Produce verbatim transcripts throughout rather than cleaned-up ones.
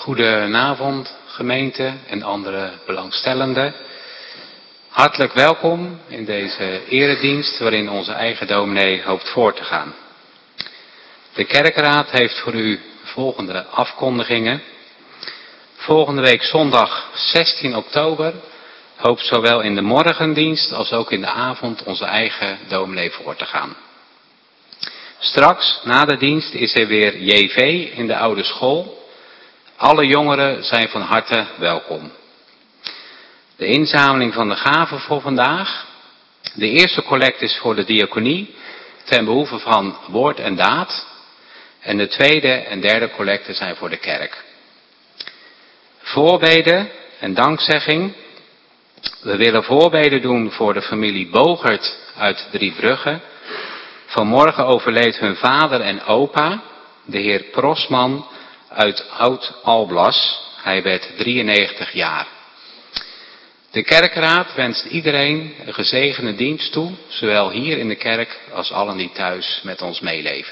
Goedenavond gemeente en andere belangstellenden. Hartelijk welkom in deze eredienst waarin onze eigen dominee hoopt voor te gaan. De kerkraad heeft voor u volgende afkondigingen. Volgende week zondag zestien oktober hoopt zowel in de morgendienst als ook in de avond onze eigen dominee voor te gaan. Straks, na de dienst, is er weer J V in de oude school. Alle jongeren zijn van harte welkom. De inzameling van de gaven voor vandaag. De eerste collect is voor de diaconie, ten behoeve van woord en daad. En de tweede en derde collecte zijn voor de kerk. Voorbeden en dankzegging. We willen voorbeden doen voor de familie Bogert uit Driebrugge. Vanmorgen overleed hun vader en opa, de heer Prosman uit Oud-Alblas. Hij werd drieënnegentig jaar. De kerkraad wenst iedereen een gezegende dienst toe, zowel hier in de kerk als allen die thuis met ons meeleven.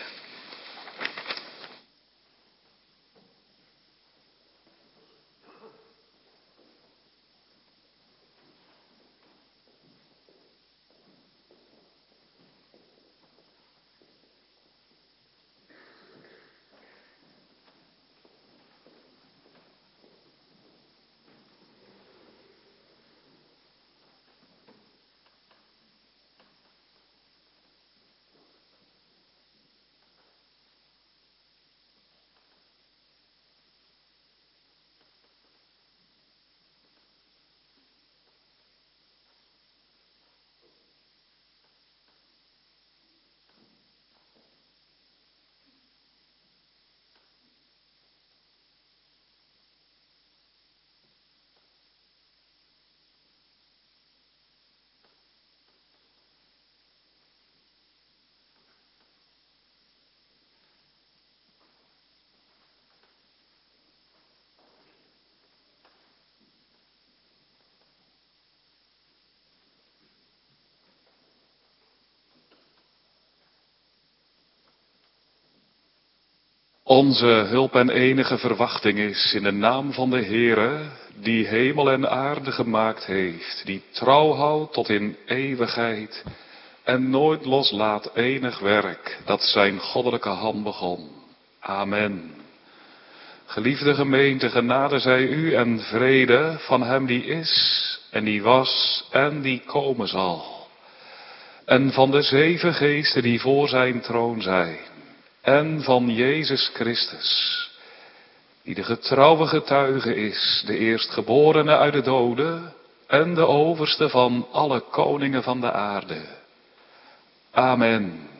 Onze hulp en enige verwachting is in de naam van de Heere, die hemel en aarde gemaakt heeft, die trouw houdt tot in eeuwigheid en nooit loslaat enig werk dat zijn goddelijke hand begon. Amen. Geliefde gemeente, genade zij u en vrede van hem die is en die was en die komen zal. En van de zeven geesten die voor zijn troon zijn. En van Jezus Christus, die de getrouwe getuige is, de eerstgeborene uit de doden en de overste van alle koningen van de aarde. Amen.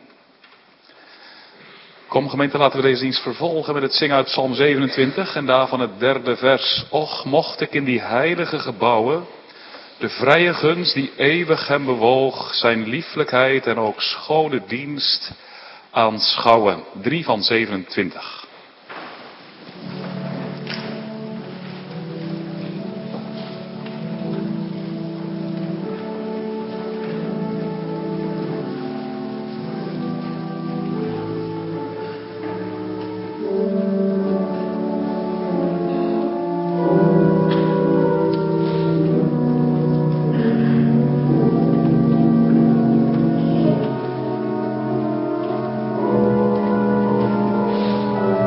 Kom gemeente, laten we deze dienst vervolgen met het zingen uit Psalm zevenentwintig en daarvan het derde vers. Och, mocht ik in die heilige gebouwen de vrije gunst die eeuwig hem bewoog, zijn lieflijkheid en ook schone dienst aanschouwen. drie van zevenentwintig. Thank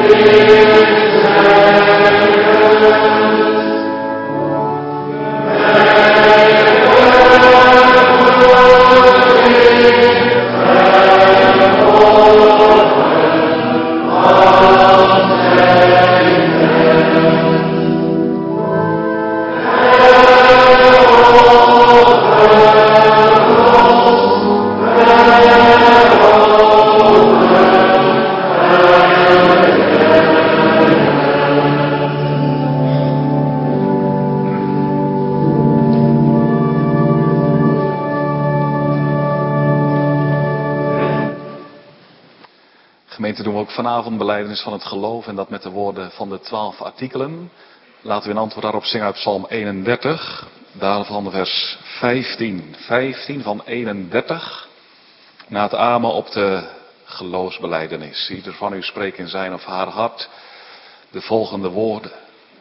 Gemeente, doen we ook vanavond belijdenis van het geloof en dat met de woorden van de twaalf artikelen. Laten we in antwoord daarop zingen uit Psalm eenendertig, daarvan vers vijftien. vijftien van eenendertig, na het amen op de geloofsbelijdenis. Ieder van u spreekt in zijn of haar hart de volgende woorden.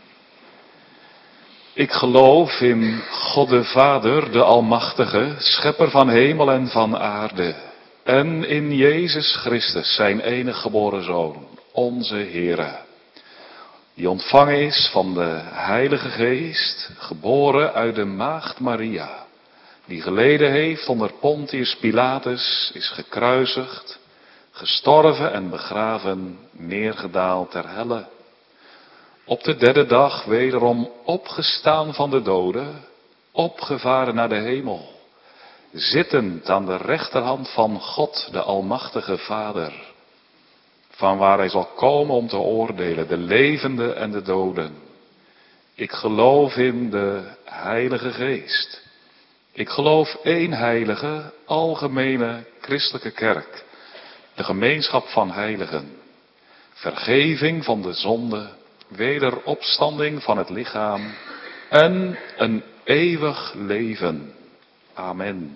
Ik geloof in God de Vader, de Almachtige, schepper van hemel en van aarde. En in Jezus Christus, zijn enige geboren Zoon, onze Heere. Die ontvangen is van de Heilige Geest, geboren uit de Maagd Maria. Die geleden heeft onder Pontius Pilatus, is gekruisigd, gestorven en begraven, neergedaald ter helle. Op de derde dag wederom opgestaan van de doden, opgevaren naar de hemel. Zittend aan de rechterhand van God, de Almachtige Vader. Van waar hij zal komen om te oordelen, de levenden en de doden. Ik geloof in de Heilige Geest. Ik geloof één heilige, algemene, christelijke kerk. De gemeenschap van heiligen. Vergeving van de zonde, wederopstanding van het lichaam en een eeuwig leven. Amen.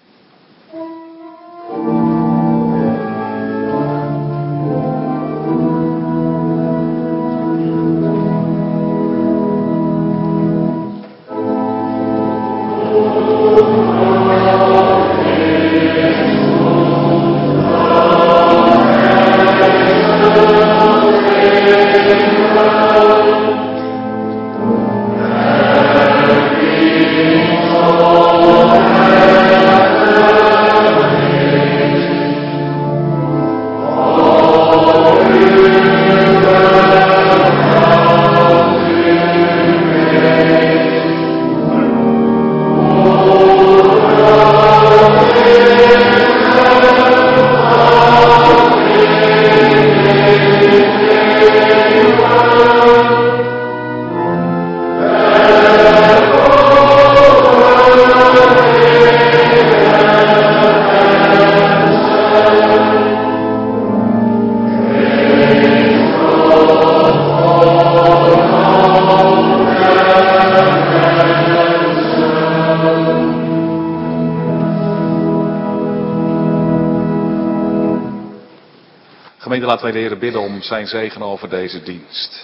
Gemeente, laten wij de Heer bidden om zijn zegen over deze dienst.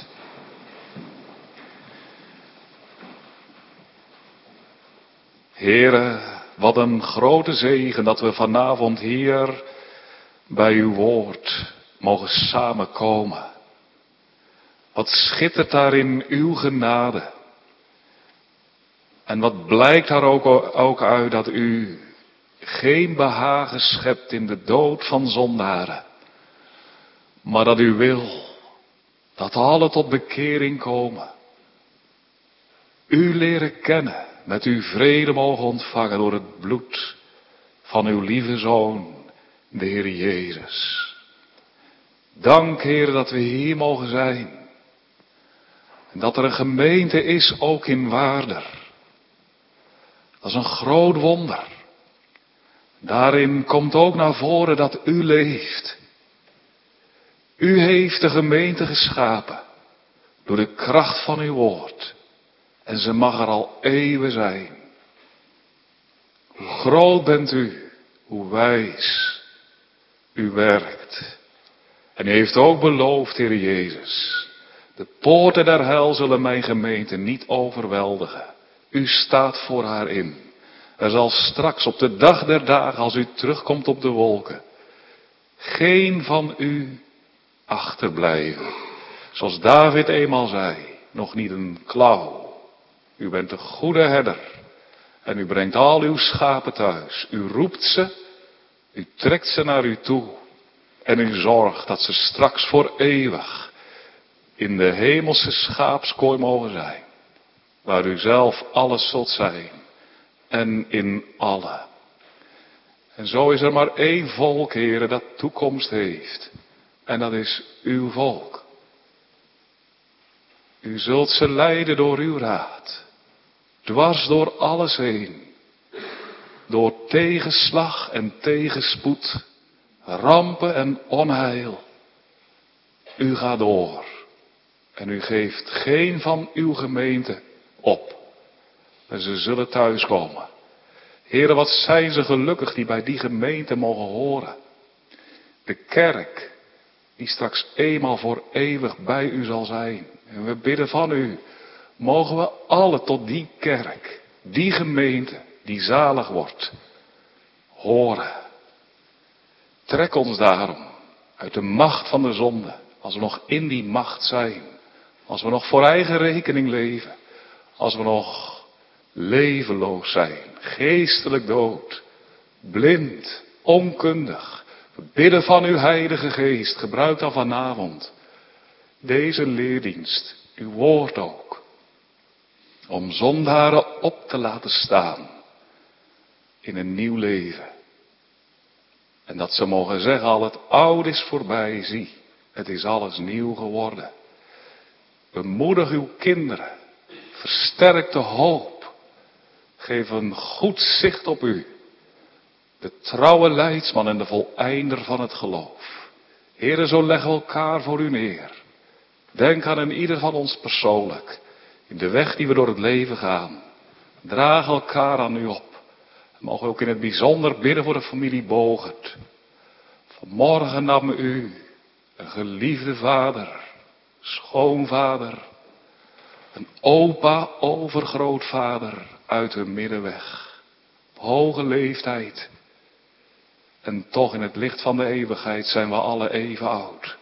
Heere, wat een grote zegen dat we vanavond hier bij uw woord mogen samenkomen. Wat schittert daarin uw genade. En wat blijkt daar ook, ook uit dat u geen behagen schept in de dood van zondaren. Maar dat u wil dat alle tot bekering komen. U leren kennen, met uw vrede mogen ontvangen door het bloed van uw lieve Zoon, de Heer Jezus. Dank, Heer, dat we hier mogen zijn. En dat er een gemeente is, ook in Waarder. Dat is een groot wonder. Daarin komt ook naar voren dat u leeft. U heeft de gemeente geschapen door de kracht van uw woord. En ze mag er al eeuwen zijn. Hoe groot bent u, hoe wijs u werkt. En u heeft ook beloofd, Heer Jezus, de poorten der hel zullen mijn gemeente niet overweldigen. U staat voor haar in. Er zal straks op de dag der dagen, als u terugkomt op de wolken, geen van u achterblijven. Zoals David eenmaal zei, nog niet een klauw. U bent de goede herder. En u brengt al uw schapen thuis. U roept ze, u trekt ze naar u toe. En u zorgt dat ze straks voor eeuwig in de hemelse schaapskooi mogen zijn. Waar u zelf alles zult zijn. En in alle. En zo is er maar één volk, Heere, dat toekomst heeft. En dat is uw volk. U zult ze leiden door uw raad. Dwars door alles heen. Door tegenslag en tegenspoed. Rampen en onheil. U gaat door. En u geeft geen van uw gemeente op. En ze zullen thuiskomen. Heere, wat zijn ze gelukkig die bij die gemeente mogen horen. De kerk, die straks eenmaal voor eeuwig bij u zal zijn. En we bidden van u, mogen we alle tot die kerk, die gemeente, die zalig wordt, horen. Trek ons daarom uit de macht van de zonde, als we nog in die macht zijn. Als we nog voor eigen rekening leven. Als we nog levenloos zijn, geestelijk dood, blind, onkundig. We bidden van uw Heilige Geest, gebruik dan vanavond deze leerdienst, uw woord ook, om zondaren op te laten staan in een nieuw leven. En dat ze mogen zeggen, al het oude is voorbij, zie, het is alles nieuw geworden. Bemoedig uw kinderen, versterk de hoop. Geef een goed zicht op u. De trouwe leidsman en de voleinder van het geloof. Heere, zo leggen we elkaar voor u neer. Denk aan een ieder van ons persoonlijk. In de weg die we door het leven gaan. Draag elkaar aan u op. En mogen we ook in het bijzonder bidden voor de familie Bogert. Vanmorgen nam u, een geliefde vader, schoonvader, een opa, overgrootvader uit hun midden weg. Op hoge leeftijd. En toch in het licht van de eeuwigheid zijn we alle even oud.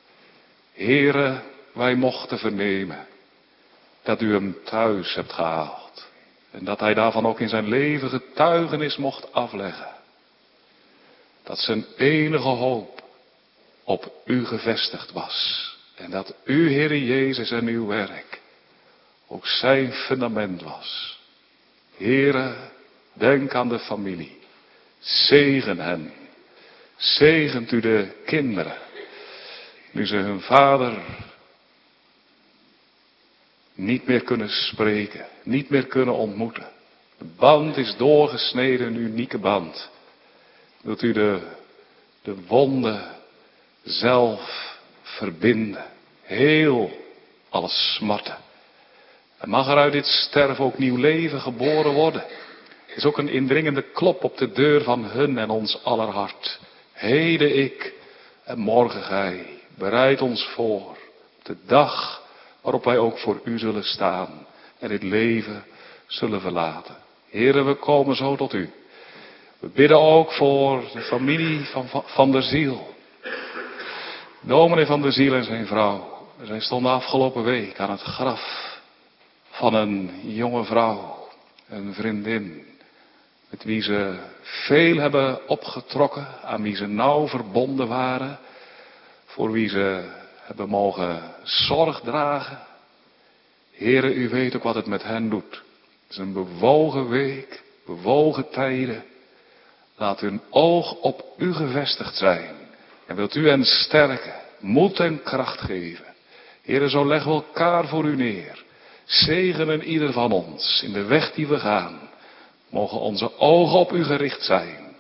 Heere, wij mochten vernemen dat u hem thuis hebt gehaald. En dat hij daarvan ook in zijn leven getuigenis mocht afleggen. Dat zijn enige hoop op u gevestigd was. En dat u, Heere Jezus, en uw werk ook zijn fundament was. Heere, denk aan de familie. Zegen hen. Zegent u de kinderen. Nu ze hun vader niet meer kunnen spreken. Niet meer kunnen ontmoeten. De band is doorgesneden, een unieke band. Wilt u de, de wonden zelf verbinden. Heel alle smarten. En mag er uit dit sterven ook nieuw leven geboren worden. Het is ook een indringende klop op de deur van hun en ons aller hart. Heden ik en morgen gij. Bereid ons voor op de dag waarop wij ook voor u zullen staan. En dit leven zullen verlaten. Heren, we komen zo tot u. We bidden ook voor de familie van Van der Ziel. Dominee Van der Ziel en zijn vrouw. Zij stonden afgelopen week aan het graf van een jonge vrouw, een vriendin, met wie ze veel hebben opgetrokken, aan wie ze nauw verbonden waren, voor wie ze hebben mogen zorg dragen. Heere, u weet ook wat het met hen doet. Het is een bewogen week, bewogen tijden. Laat hun oog op u gevestigd zijn. En wilt u hen sterken, moed en kracht geven. Heere, zo leggen we elkaar voor u neer. Zegenen ieder van ons in de weg die we gaan. Mogen onze ogen op u gericht zijn.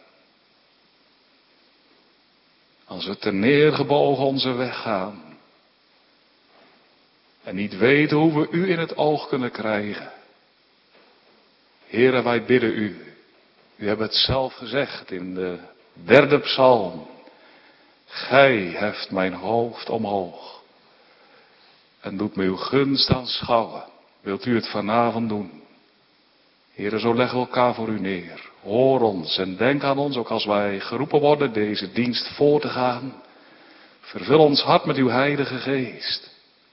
Als we ten neergebogen onze weg gaan. En niet weten hoe we u in het oog kunnen krijgen. Heere, wij bidden u. U hebt het zelf gezegd in de derde psalm. Gij heft mijn hoofd omhoog. En doet me uw gunst aanschouwen. Wilt u het vanavond doen? Heere, zo leggen we elkaar voor u neer. Hoor ons en denk aan ons, ook als wij geroepen worden deze dienst voor te gaan. Vervul ons hart met uw Heilige Geest.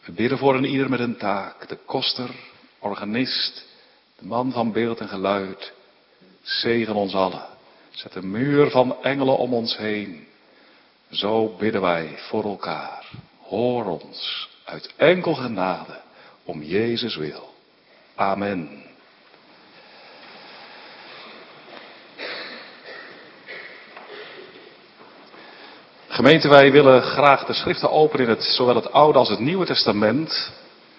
We bidden voor een ieder met een taak. De koster, organist, de man van beeld en geluid. Zegen ons allen. Zet een muur van engelen om ons heen. Zo bidden wij voor elkaar. Hoor ons uit enkel genade om Jezus wil. Amen. Gemeente, wij willen graag de schriften openen in het, zowel het Oude als het Nieuwe Testament.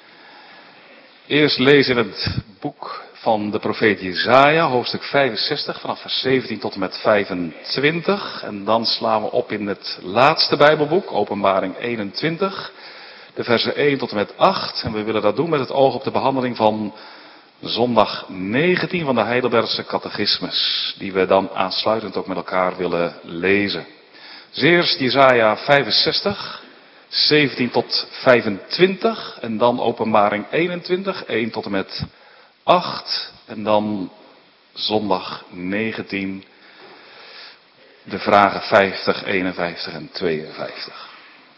Eerst lezen in het boek van de profeet Jesaja, hoofdstuk vijfenzestig, vanaf vers zeventien tot en met vijfentwintig. En dan slaan we op in het laatste Bijbelboek, Openbaring eenentwintig, de versen één tot en met acht. En we willen dat doen met het oog op de behandeling van zondag negentien van de Heidelbergse catechismus, die we dan aansluitend ook met elkaar willen lezen. Dus eerst Jesaja vijfenzestig, zeventien tot vijfentwintig en dan Openbaring eenentwintig, één tot en met acht en dan zondag negentien, de vragen vijftig, eenenvijftig en tweeënvijftig.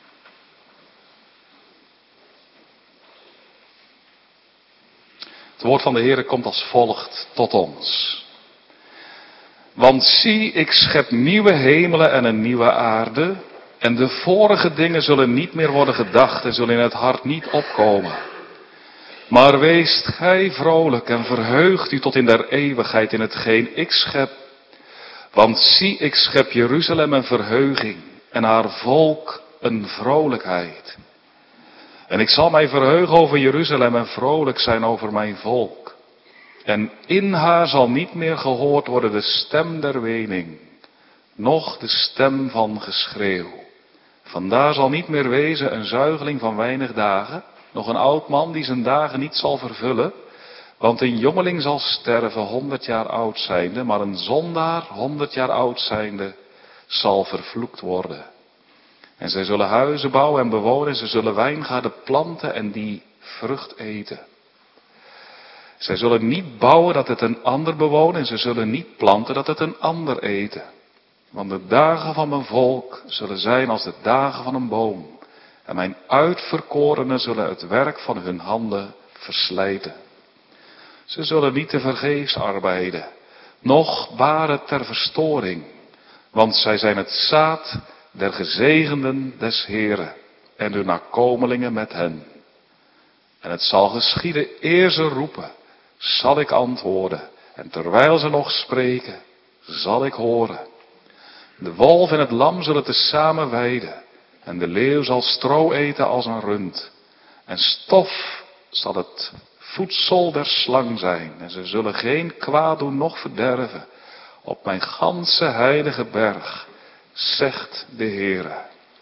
Het woord van de Heere komt als volgt tot ons. Want zie, ik schep nieuwe hemelen en een nieuwe aarde, en de vorige dingen zullen niet meer worden gedacht en zullen in het hart niet opkomen. Maar weest gij vrolijk en verheugt u tot in der eeuwigheid in hetgeen ik schep. Want zie, ik schep Jeruzalem een verheuging en haar volk een vrolijkheid. En ik zal mij verheugen over Jeruzalem en vrolijk zijn over mijn volk. En in haar zal niet meer gehoord worden de stem der wening, noch de stem van geschreeuw. Vandaar zal niet meer wezen een zuigeling van weinig dagen, nog een oud man die zijn dagen niet zal vervullen. Want een jongeling zal sterven honderd jaar oud zijnde, maar een zondaar honderd jaar oud zijnde zal vervloekt worden. En zij zullen huizen bouwen en bewonen, en ze zullen wijngaarden planten en die vrucht eten. Zij zullen niet bouwen dat het een ander bewonen en ze zullen niet planten dat het een ander eten. Want de dagen van mijn volk zullen zijn als de dagen van een boom. En mijn uitverkorenen zullen het werk van hun handen verslijten. Ze zullen niet te vergeefs arbeiden, noch baren ter verstoring. Want zij zijn het zaad der gezegenden des Heeren en hun nakomelingen met hen. En het zal geschieden eer ze roepen, zal ik antwoorden. En terwijl ze nog spreken, zal ik horen. De wolf en het lam zullen tezamen weiden. En de leeuw zal stro eten als een rund. En stof zal het voedsel der slang zijn. En ze zullen geen kwaad doen, noch verderven. Op mijn ganse heilige berg, zegt de Heere.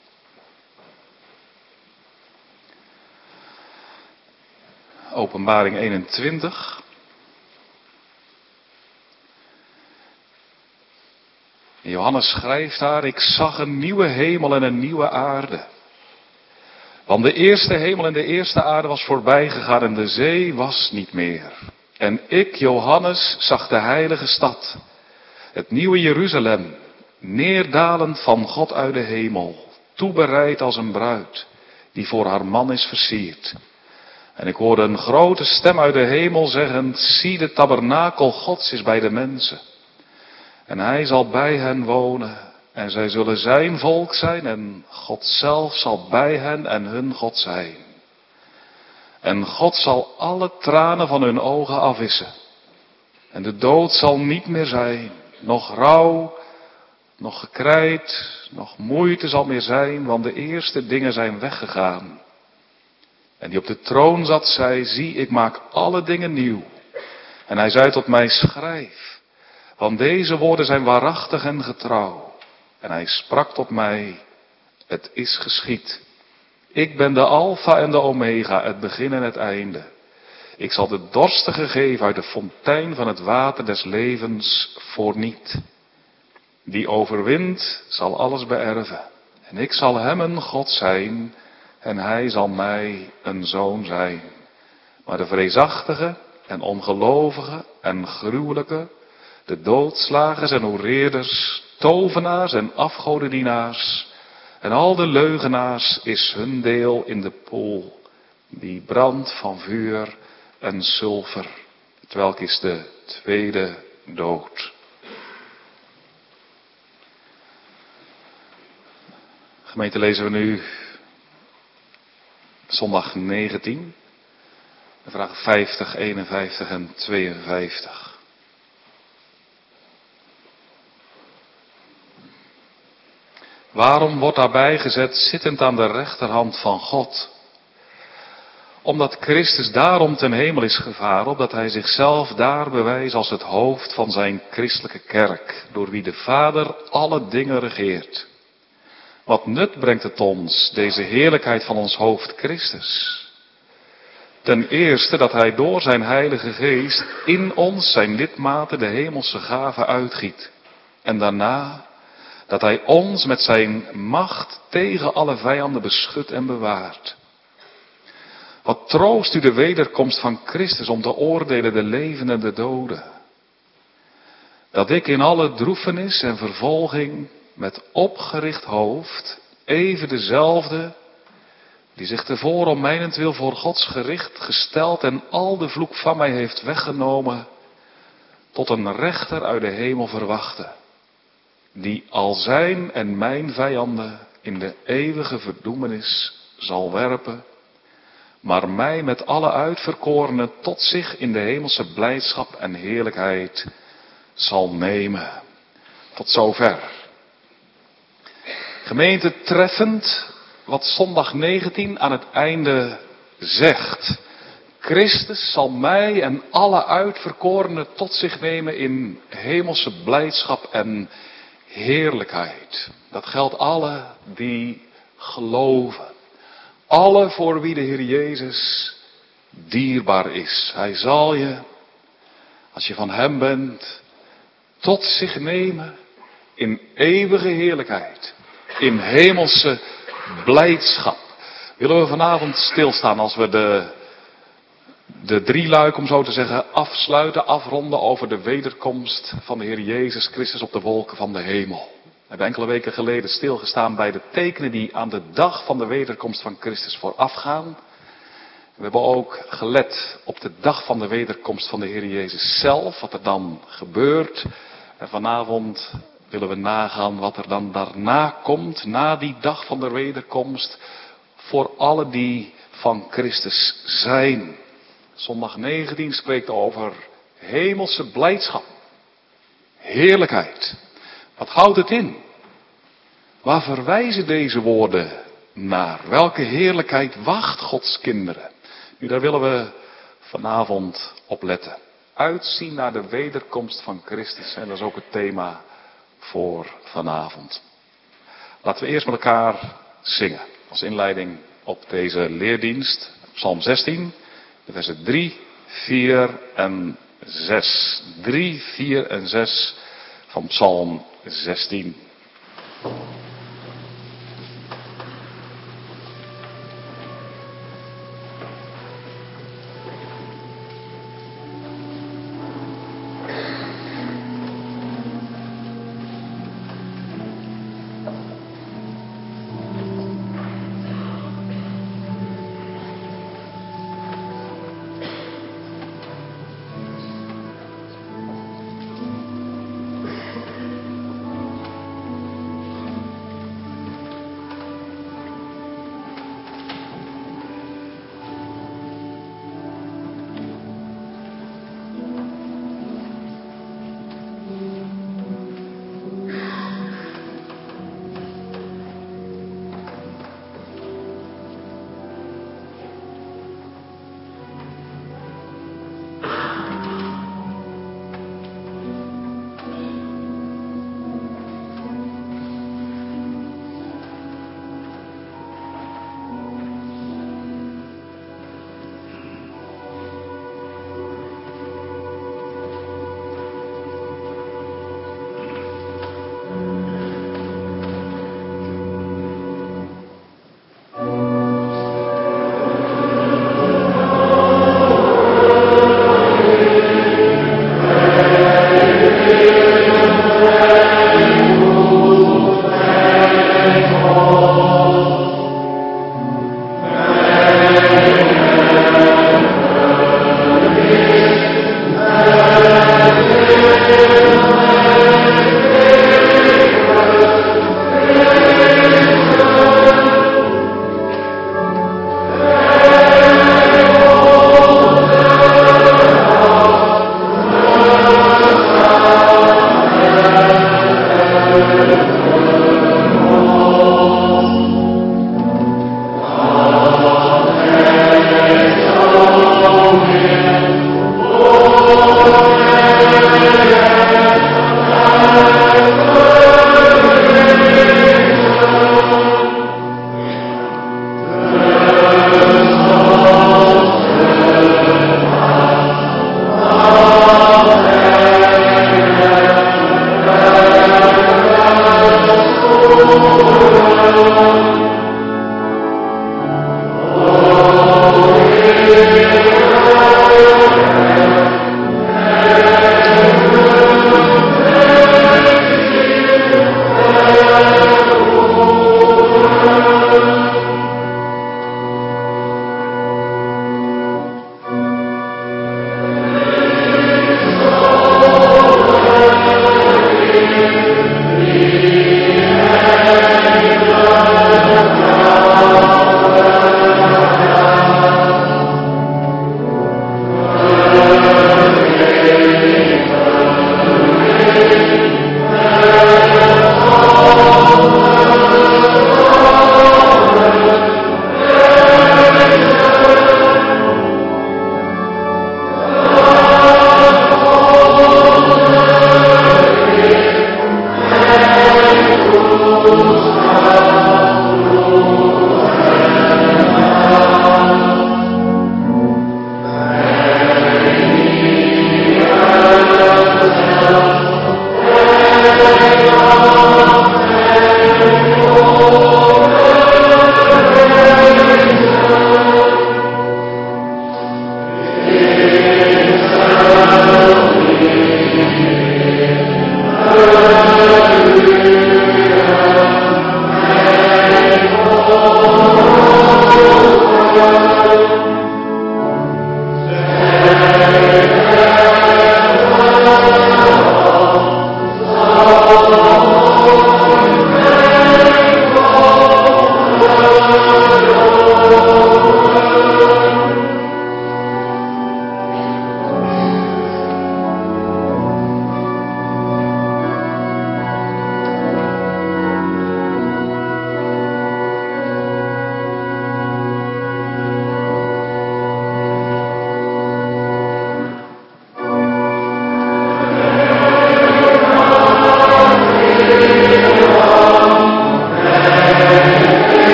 Openbaring eenentwintig. Johannes schrijft daar, ik zag een nieuwe hemel en een nieuwe aarde. Want de eerste hemel en de eerste aarde was voorbij gegaan en de zee was niet meer. En ik, Johannes, zag de heilige stad, het nieuwe Jeruzalem, neerdalend van God uit de hemel, toebereid als een bruid, die voor haar man is versierd. En ik hoorde een grote stem uit de hemel zeggen, zie, de tabernakel Gods is bij de mensen. En hij zal bij hen wonen en zij zullen zijn volk zijn en God zelf zal bij hen en hun God zijn. En God zal alle tranen van hun ogen afwissen. En de dood zal niet meer zijn, nog rouw, nog gekrijt, nog moeite zal meer zijn, want de eerste dingen zijn weggegaan. En die op de troon zat, zei, zie, ik maak alle dingen nieuw. En hij zei tot mij, schrijf. Want deze woorden zijn waarachtig en getrouw. En hij sprak tot mij, het is geschied. Ik ben de Alpha en de Omega, het begin en het einde. Ik zal de dorstigen geven uit de fontein van het water des levens voorniet. Die overwint zal alles beërven. En ik zal hem een God zijn en hij zal mij een zoon zijn. Maar de vreesachtige en ongelovige en gruwelijke, de doodslagers en hoereerders, tovenaars en afgodendienaars en al de leugenaars is hun deel in de poel die brandt van vuur en sulfer, hetwelk is de tweede dood. Gemeente, lezen we nu zondag negentien, de vragen vijftig, eenenvijftig en tweeënvijftig. Waarom wordt daarbij gezet zittend aan de rechterhand van God? Omdat Christus daarom ten hemel is gevaren, opdat hij zichzelf daar bewijst als het hoofd van zijn christelijke kerk, door wie de Vader alle dingen regeert. Wat nut brengt het ons, deze heerlijkheid van ons hoofd Christus? Ten eerste dat hij door zijn Heilige Geest in ons zijn lidmaten de hemelse gave uitgiet. En daarna dat hij ons met zijn macht tegen alle vijanden beschut en bewaart. Wat troost u de wederkomst van Christus om te oordelen de levenden en de doden. Dat ik in alle droefenis en vervolging met opgericht hoofd, even dezelfde, die zich tevoren om mijnentwil voor Gods gericht gesteld en al de vloek van mij heeft weggenomen, tot een rechter uit de hemel verwachtte, die al zijn en mijn vijanden in de eeuwige verdoemenis zal werpen, maar mij met alle uitverkorenen tot zich in de hemelse blijdschap en heerlijkheid zal nemen. Tot zover. Gemeente, treffend wat zondag negentien aan het einde zegt. Christus zal mij en alle uitverkorenen tot zich nemen in hemelse blijdschap en heerlijkheid. Dat geldt alle die geloven. Alle voor wie de Heer Jezus dierbaar is. Hij zal je, als je van hem bent, tot zich nemen in eeuwige heerlijkheid. In hemelse blijdschap. Willen we vanavond stilstaan als we de, de drieluik, om zo te zeggen, afsluiten, afronden over de wederkomst van de Heer Jezus Christus op de wolken van de hemel. We hebben enkele weken geleden stilgestaan bij de tekenen die aan de dag van de wederkomst van Christus voorafgaan. We hebben ook gelet op de dag van de wederkomst van de Heer Jezus zelf, wat er dan gebeurt. En vanavond willen we nagaan wat er dan daarna komt, na die dag van de wederkomst, voor alle die van Christus zijn. Zondag negentien spreekt over hemelse blijdschap, heerlijkheid. Wat houdt het in? Waar verwijzen deze woorden naar? Welke heerlijkheid wacht Gods kinderen? Nu, daar willen we vanavond op letten. Uitzien naar de wederkomst van Christus. En dat is ook het thema voor vanavond. Laten we eerst met elkaar zingen. Als inleiding op deze leerdienst. Psalm zestien, de versen drie, vier en zes. drie, vier en zes van Psalm zestien.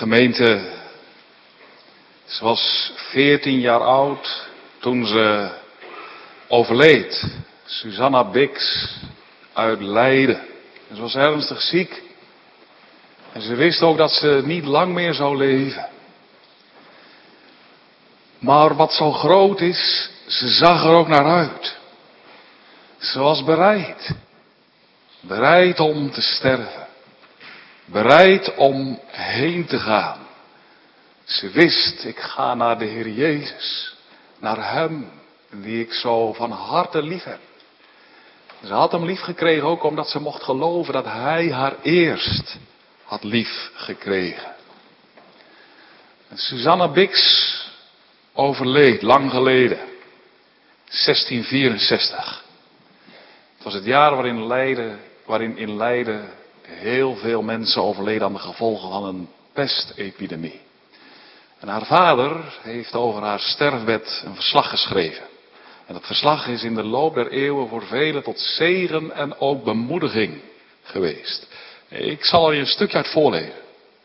Gemeente, ze was veertien jaar oud toen ze overleed. Susanna Bix uit Leiden. En ze was ernstig ziek. En ze wist ook dat ze niet lang meer zou leven. Maar wat zo groot is, ze zag er ook naar uit. Ze was bereid. Bereid om te sterven. Bereid om heen te gaan. Ze wist, ik ga naar de Heer Jezus. Naar Hem, die ik zo van harte lief heb. Ze had Hem lief gekregen ook omdat ze mocht geloven dat Hij haar eerst had lief gekregen. En Susanna Bix overleed lang geleden. zestien vierenzestig. Het was het jaar waarin, Leiden, waarin in Leiden heel veel mensen overleden aan de gevolgen van een pestepidemie. En haar vader heeft over haar sterfbed een verslag geschreven. En dat verslag is in de loop der eeuwen voor velen tot zegen en ook bemoediging geweest. Ik zal er je een stukje uit voorlezen.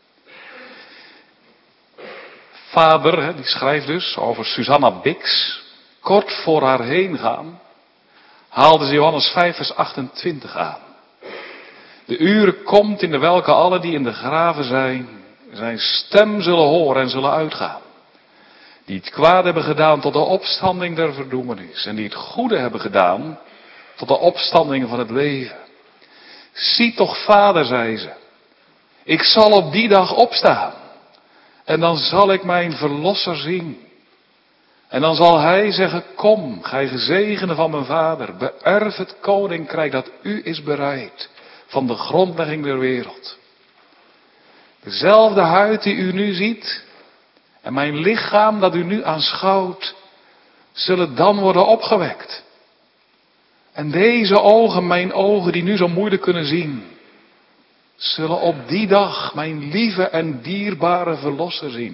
Vader, die schrijft dus over Susanna Bix. Kort voor haar heen gaan, haalde ze Johannes vijf vers achtentwintig aan. De uren komt in de welke alle die in de graven zijn, zijn stem zullen horen en zullen uitgaan. Die het kwaad hebben gedaan tot de opstanding der verdoemenis. En die het goede hebben gedaan tot de opstanding van het leven. Zie toch, vader, zei ze. Ik zal op die dag opstaan. En dan zal ik mijn verlosser zien. En dan zal hij zeggen, kom, gij gezegende van mijn vader. Beërf het koninkrijk dat u is bereid. Van de grondlegging der wereld. Dezelfde huid die u nu ziet. En mijn lichaam dat u nu aanschouwt. Zullen dan worden opgewekt. En deze ogen, mijn ogen die nu zo moeilijk kunnen zien. Zullen op die dag mijn lieve en dierbare verlosser zien.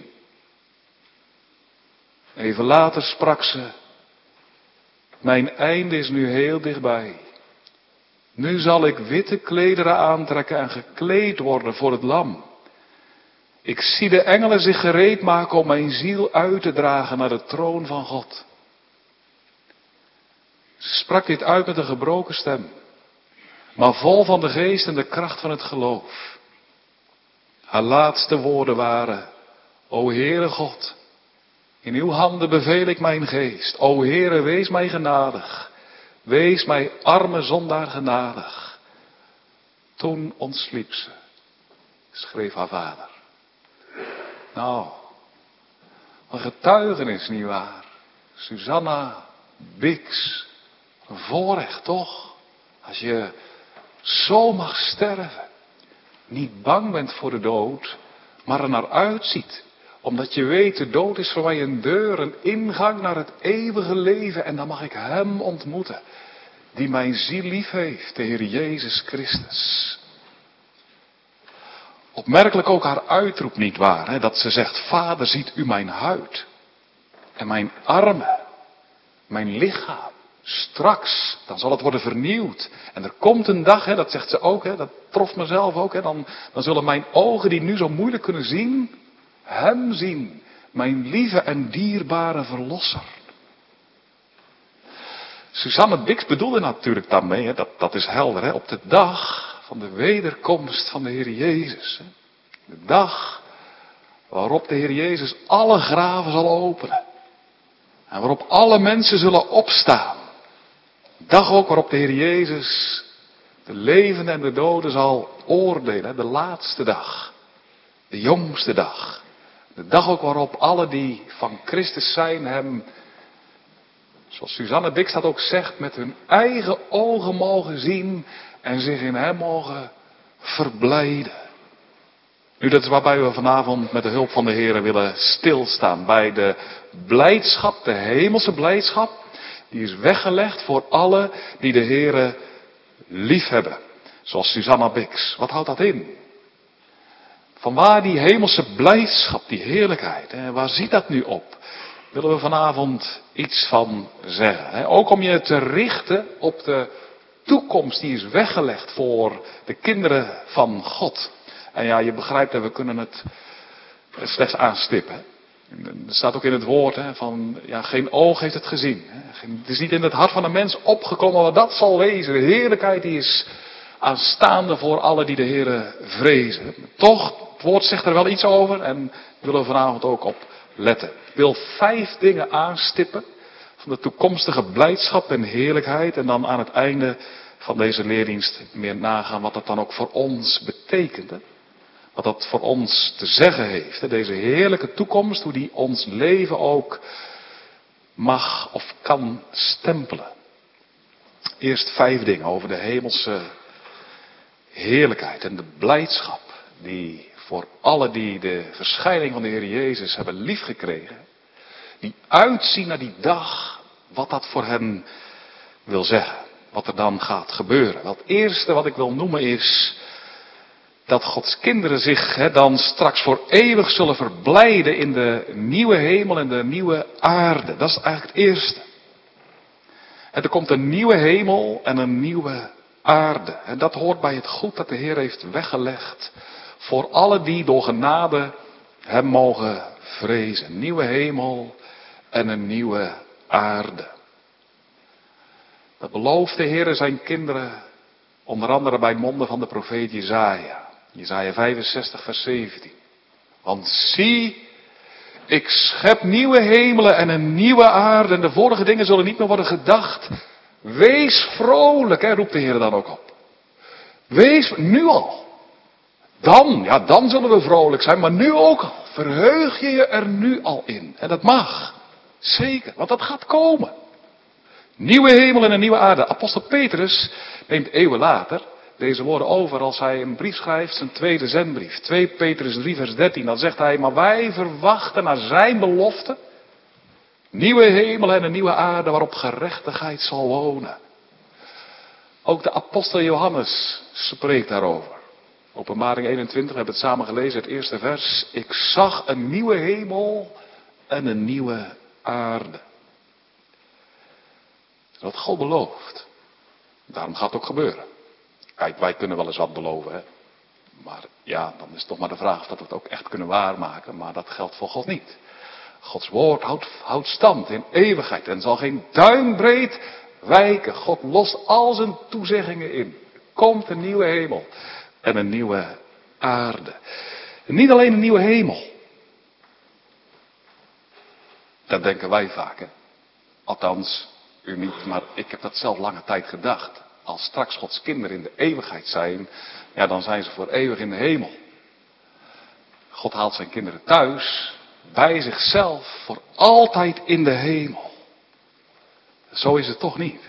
Even later sprak ze. Mijn einde is nu heel dichtbij. Nu zal ik witte klederen aantrekken en gekleed worden voor het lam. Ik zie de engelen zich gereed maken om mijn ziel uit te dragen naar de troon van God. Ze sprak dit uit met een gebroken stem, maar vol van de geest en de kracht van het geloof. Haar laatste woorden waren, o Heere God, in uw handen beveel ik mijn geest. O Heere, wees mij genadig, wees mij arme zondaar genadig. Toen ontsliep ze, schreef haar vader. Nou, een getuigenis, nietwaar? Susanna Bix, een voorrecht toch? Als je zo mag sterven, niet bang bent voor de dood, maar er naar uitziet. Omdat je weet, de dood is voor mij een deur, een ingang naar het eeuwige leven. En dan mag ik Hem ontmoeten, die mijn ziel lief heeft, de Heer Jezus Christus. Opmerkelijk ook haar uitroep, nietwaar, hè, dat ze zegt, Vader, ziet u mijn huid en mijn armen, mijn lichaam. Straks, dan zal het worden vernieuwd. En er komt een dag, hè, dat zegt ze ook, hè, dat trof mezelf ook, hè, dan, dan zullen mijn ogen die nu zo moeilijk kunnen zien, Hem zien, mijn lieve en dierbare verlosser. Susanna Bix bedoelde natuurlijk daarmee, hè, dat, dat is helder, hè, op de dag van de wederkomst van de Heer Jezus. Hè. De dag waarop de Heer Jezus alle graven zal openen. En waarop alle mensen zullen opstaan. De dag ook waarop de Heer Jezus de levenden en de doden zal oordelen. De laatste dag. De jongste dag. De dag ook waarop alle die van Christus zijn Hem, zoals Susanna Bix dat ook zegt, met hun eigen ogen mogen zien en zich in Hem mogen verblijden. Nu, dat is waarbij we vanavond met de hulp van de Heer willen stilstaan. Bij de blijdschap, de hemelse blijdschap, die is weggelegd voor alle die de Heer lief hebben. Zoals Susanna Bix. Wat houdt dat in? Vanwaar die hemelse blijdschap, die heerlijkheid? Hè? Waar ziet dat nu op? Willen we vanavond iets van zeggen. Hè? Ook om je te richten op de toekomst die is weggelegd voor de kinderen van God. En ja, je begrijpt, we kunnen het slechts aanstippen. Er staat ook in het woord hè, van, ja, geen oog heeft het gezien. Hè. Het is niet in het hart van een mens opgekomen wat dat zal wezen. De heerlijkheid die is aanstaande voor allen die de Heere vrezen. Toch, het woord zegt er wel iets over en we willen vanavond ook op letten. Ik wil vijf dingen aanstippen van de toekomstige blijdschap en heerlijkheid. En dan aan het einde van deze leerdienst meer nagaan wat dat dan ook voor ons betekent. Hè? Wat dat voor ons te zeggen heeft. Hè? Deze heerlijke toekomst, hoe die ons leven ook mag of kan stempelen. Eerst vijf dingen over de hemelse heerlijkheid en de blijdschap die voor allen die de verschijning van de Heer Jezus hebben liefgekregen, die uitzien naar die dag, wat dat voor hen wil zeggen, wat er dan gaat gebeuren. Het eerste wat ik wil noemen is dat Gods kinderen zich he, dan straks voor eeuwig zullen verblijden in de nieuwe hemel en de nieuwe aarde. Dat is eigenlijk het eerste. En er komt een nieuwe hemel en een nieuwe aarde. En dat hoort bij het goed dat de Heer heeft weggelegd voor alle die door genade hem mogen vrezen. Een nieuwe hemel en een nieuwe aarde. Dat belooft de Heer zijn kinderen, onder andere bij monden van de profeet Jesaja. Jesaja vijfenzestig vers zeventien. Want zie, ik schep nieuwe hemelen en een nieuwe aarde en de vorige dingen zullen niet meer worden gedacht. Wees vrolijk, hè, roept de Heer dan ook op. Wees, nu al. Dan, ja, dan zullen we vrolijk zijn, maar nu ook al. Verheug je je er nu al in. En dat mag. Zeker, want dat gaat komen. Nieuwe hemel en een nieuwe aarde. Apostel Petrus neemt eeuwen later deze woorden over als hij een brief schrijft, zijn tweede zendbrief. twee Petrus drie vers dertien. Dan zegt hij, maar wij verwachten naar zijn belofte nieuwe hemel en een nieuwe aarde waarop gerechtigheid zal wonen. Ook de apostel Johannes spreekt daarover. Openbaring eenentwintig, we hebben het samen gelezen, het eerste vers. Ik zag een nieuwe hemel en een nieuwe aarde. Dat is wat God belooft. Daarom gaat het ook gebeuren. Kijk, wij kunnen wel eens wat beloven, hè. Maar ja, dan is het toch maar de vraag of dat we het ook echt kunnen waarmaken. Maar dat geldt voor God niet. Gods woord houdt, houdt stand in eeuwigheid en zal geen duimbreed wijken. God lost al zijn toezeggingen in. Er komt een nieuwe hemel en een nieuwe aarde. En niet alleen een nieuwe hemel. Dat denken wij vaak, hè. Althans, u niet, maar ik heb dat zelf lange tijd gedacht. Als straks Gods kinderen in de eeuwigheid zijn, ja, dan zijn ze voor eeuwig in de hemel. God haalt zijn kinderen thuis, bij zichzelf, voor altijd in de hemel. Zo is het toch niet.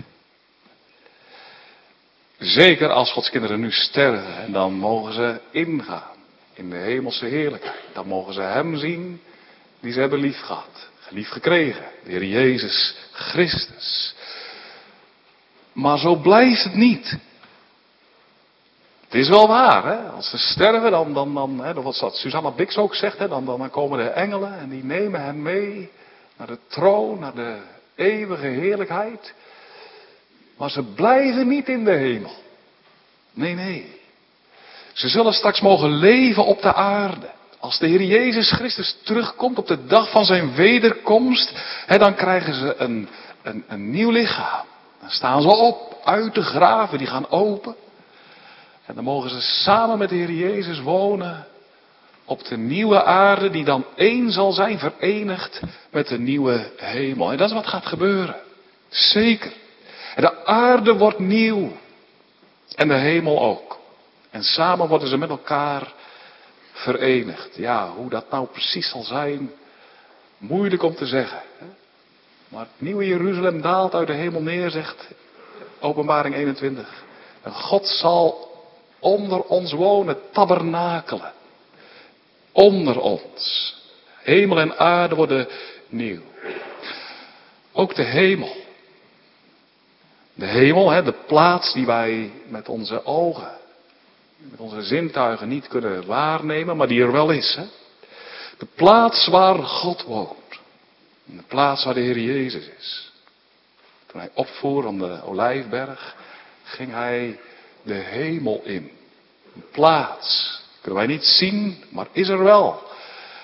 Zeker als Gods kinderen nu sterven, en dan mogen ze ingaan in de hemelse heerlijkheid. Dan mogen ze hem zien die ze hebben lief gehad, lief gekregen, de Heer Jezus Christus. Maar zo blijft het niet. Het is wel waar, hè. Als ze sterven, dan, dan, dan hè, wat dat Susanna Bix ook zegt, hè, dan, dan komen de engelen en die nemen hen mee naar de troon, naar de eeuwige heerlijkheid. Maar ze blijven niet in de hemel. Nee, nee. Ze zullen straks mogen leven op de aarde. Als de Heer Jezus Christus terugkomt op de dag van zijn wederkomst, hè, dan krijgen ze een, een, een nieuw lichaam. Dan staan ze op, uit de graven, die gaan open. En dan mogen ze samen met de Heer Jezus wonen op de nieuwe aarde, die dan één zal zijn, verenigd met de nieuwe hemel. En dat is wat gaat gebeuren. Zeker. En de aarde wordt nieuw. En de hemel ook. En samen worden ze met elkaar verenigd. Ja, hoe dat nou precies zal zijn, moeilijk om te zeggen. Maar het nieuwe Jeruzalem daalt uit de hemel neer, zegt Openbaring eenentwintig. En God zal onder ons wonen, tabernakelen. Onder ons. Hemel en aarde worden nieuw. Ook de hemel. De hemel, hè, de plaats die wij met onze ogen, met onze zintuigen niet kunnen waarnemen, maar die er wel is. Hè. De plaats waar God woont. De plaats waar de Heer Jezus is. Toen hij opvoer van de Olijfberg, ging hij de hemel in. Een plaats. Kunnen wij niet zien, maar is er wel.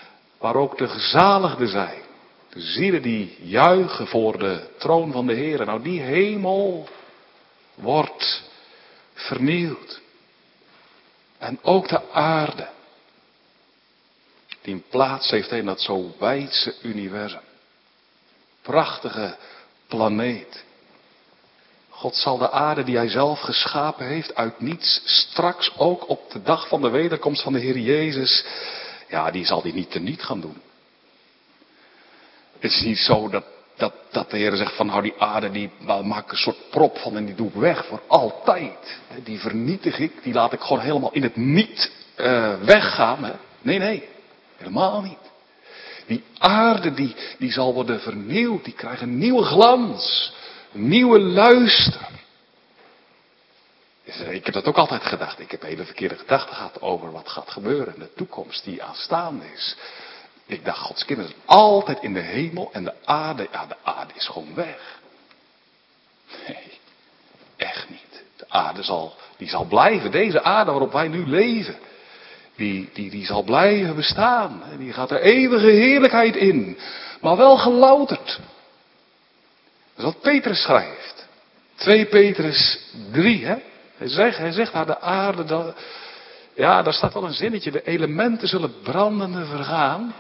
waar ook de gezaligden zijn. De zielen die juichen voor de troon van de Heer. Nou, die hemel wordt vernieuwd. En ook de aarde. Die een plaats heeft in dat zo wijdse universum. Prachtige planeet. God zal de aarde die hij zelf geschapen heeft uit niets straks ook op de dag van de wederkomst van de Heer Jezus, ja, die zal die niet teniet gaan doen. Het is niet zo dat, dat, dat de Heer zegt van nou die aarde die maak ik een soort prop van en die doe ik weg voor altijd. Die vernietig ik, die laat ik gewoon helemaal in het niet uh, weggaan. Hè? Nee, nee, helemaal niet. Die aarde die, die zal worden vernieuwd, die krijgt een nieuwe glans, een nieuwe luister. Ik heb dat ook altijd gedacht. Ik heb hele verkeerde gedachten gehad over wat gaat gebeuren in de toekomst die aanstaande is. Ik dacht, Gods kinderen zijn altijd in de hemel en de aarde, ja, de aarde is gewoon weg. Nee, echt niet. De aarde zal, die zal blijven. Deze aarde waarop wij nu leven, die, die, die zal blijven bestaan. Die gaat er eeuwige heerlijkheid in, maar wel gelouterd. Dat is wat Petrus schrijft. twee Petrus drie, hè. Hij zegt, hij zegt naar de aarde, dat, ja, daar staat wel een zinnetje, de elementen zullen brandende vergaan.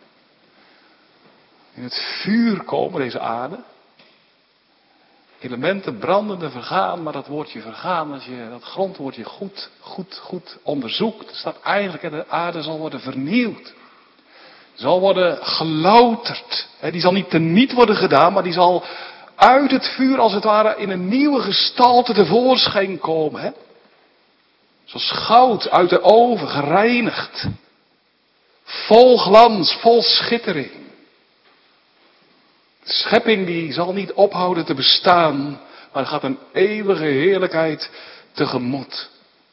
In het vuur komen, deze aarde. Elementen brandende vergaan, maar dat woordje vergaan, als je dat grondwoordje goed, goed, goed onderzoekt, er staat eigenlijk, de aarde zal worden vernieuwd. Zal worden gelouterd. Die zal niet teniet worden gedaan, maar die zal uit het vuur als het ware in een nieuwe gestalte tevoorschijn komen. Hè? Zoals goud uit de oven, gereinigd. Vol glans, vol schittering. De schepping die zal niet ophouden te bestaan, maar er gaat een eeuwige heerlijkheid tegemoet.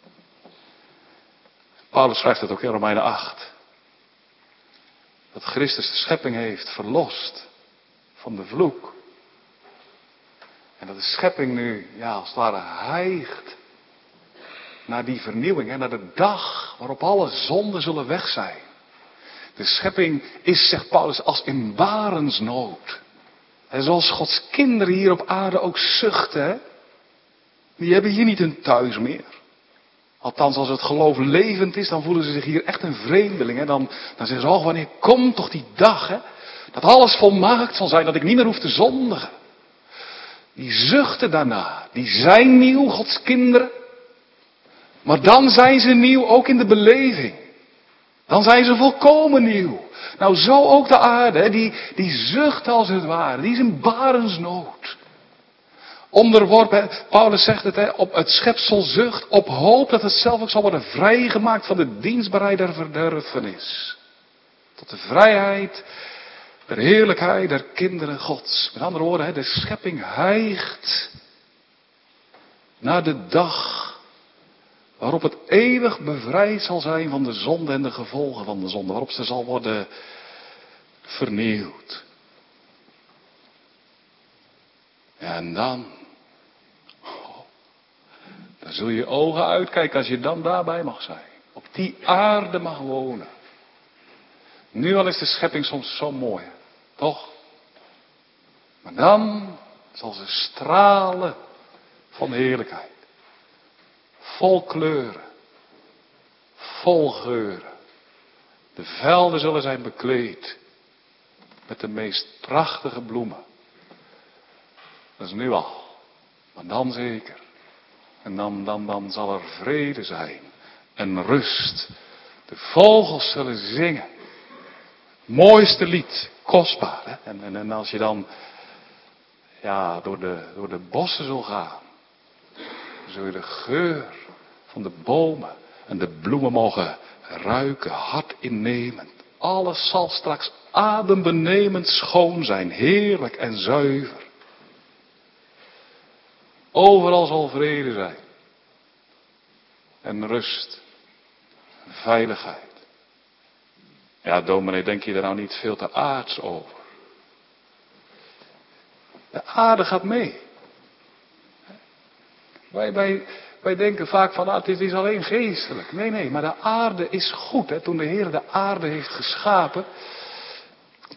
Paulus schrijft het ook in Romeinen acht. Dat Christus de schepping heeft verlost van de vloek. En dat de schepping nu, ja, als het ware hijgt naar die vernieuwing, hè, naar de dag waarop alle zonden zullen weg zijn. De schepping is, zegt Paulus, als in barensnood. En zoals Gods kinderen hier op aarde ook zuchten, hè, die hebben hier niet hun thuis meer. Althans, als het geloof levend is, dan voelen ze zich hier echt een vreemdeling. Hè. Dan, dan zeggen ze, oh, wanneer komt toch die dag, hè, dat alles volmaakt zal zijn, dat ik niet meer hoef te zondigen. Die zuchten daarna, die zijn nieuw, Gods kinderen. Maar dan zijn ze nieuw ook in de beleving. Dan zijn ze volkomen nieuw. Nou, zo ook de aarde, hè, die, die zucht als het ware, die is in barensnood. Onderworpen, Paulus zegt het, hè, op het schepsel zucht, op hoop dat het zelf ook zal worden vrijgemaakt van de dienstbaarheid der verderfenis. Tot de vrijheid, der heerlijkheid der kinderen Gods. Met andere woorden, hè, de schepping hijgt naar de dag waarop het eeuwig bevrijd zal zijn van de zonde en de gevolgen van de zonde. Waarop ze zal worden vernieuwd. En dan, oh, dan zul je je ogen uitkijken als je dan daarbij mag zijn. Op die aarde mag wonen. Nu al is de schepping soms zo mooi, toch? Maar dan zal ze stralen van heerlijkheid. Vol kleuren. Vol geuren. De velden zullen zijn bekleed met de meest prachtige bloemen. Dat is nu al. Maar dan zeker. En dan, dan, dan zal er vrede zijn. En rust. De vogels zullen zingen. Mooiste lied. Kostbaar. Hè? En, en, en als je dan ja, door, de, door de bossen zult gaan. Dan zul je de geur van de bomen en de bloemen mogen ruiken. Hart innemend. Alles zal straks adembenemend schoon zijn. Heerlijk en zuiver. Overal zal vrede zijn. En rust. En veiligheid. Ja, dominee, denk je er nou niet veel te aards over? De aarde gaat mee. Wij, wij, wij denken vaak van, ah, dit is alleen geestelijk. Nee, nee, maar de aarde is goed. Hè? Toen de Heer de aarde heeft geschapen,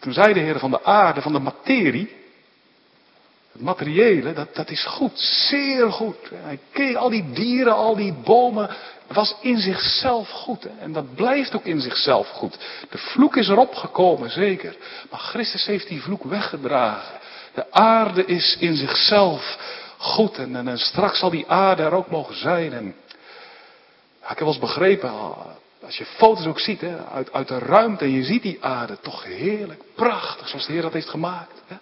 toen zei de Heer van de aarde, van de materie, het materiële, dat, dat is goed, zeer goed. Hij keek al die dieren, al die bomen, het was in zichzelf goed. En dat blijft ook in zichzelf goed. De vloek is erop gekomen, zeker. Maar Christus heeft die vloek weggedragen. De aarde is in zichzelf goed. En, en, en straks zal die aarde er ook mogen zijn. En, ja, ik heb wel eens begrepen, als je foto's ook ziet, hè, uit, uit de ruimte, en je ziet die aarde toch heerlijk, prachtig, zoals de Heer dat heeft gemaakt. Hè.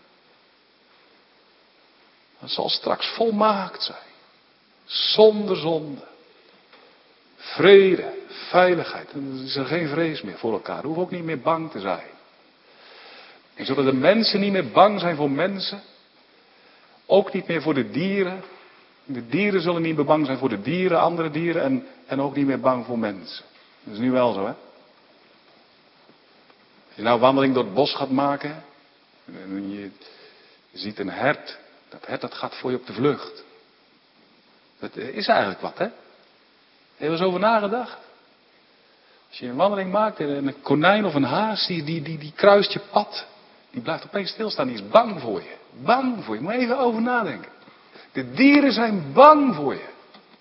Het zal straks volmaakt zijn. Zonder zonde. Vrede, veiligheid. En er is er geen vrees meer voor elkaar. We hoeven ook niet meer bang te zijn. En zullen de mensen niet meer bang zijn voor mensen. Ook niet meer voor de dieren. De dieren zullen niet meer bang zijn voor de dieren, andere dieren. En, en ook niet meer bang voor mensen. Dat is nu wel zo, hè. Als je nou een wandeling door het bos gaat maken. En je, je ziet een hert. Dat hert dat gaat voor je op de vlucht. Dat is eigenlijk wat, hè. Heb je er eens over nagedacht? Als je een wandeling maakt en een konijn of een haas, die, die, die, die kruist je pad. Die blijft opeens stilstaan, die is bang voor je. Bang voor je, moet je even over nadenken. De dieren zijn bang voor je.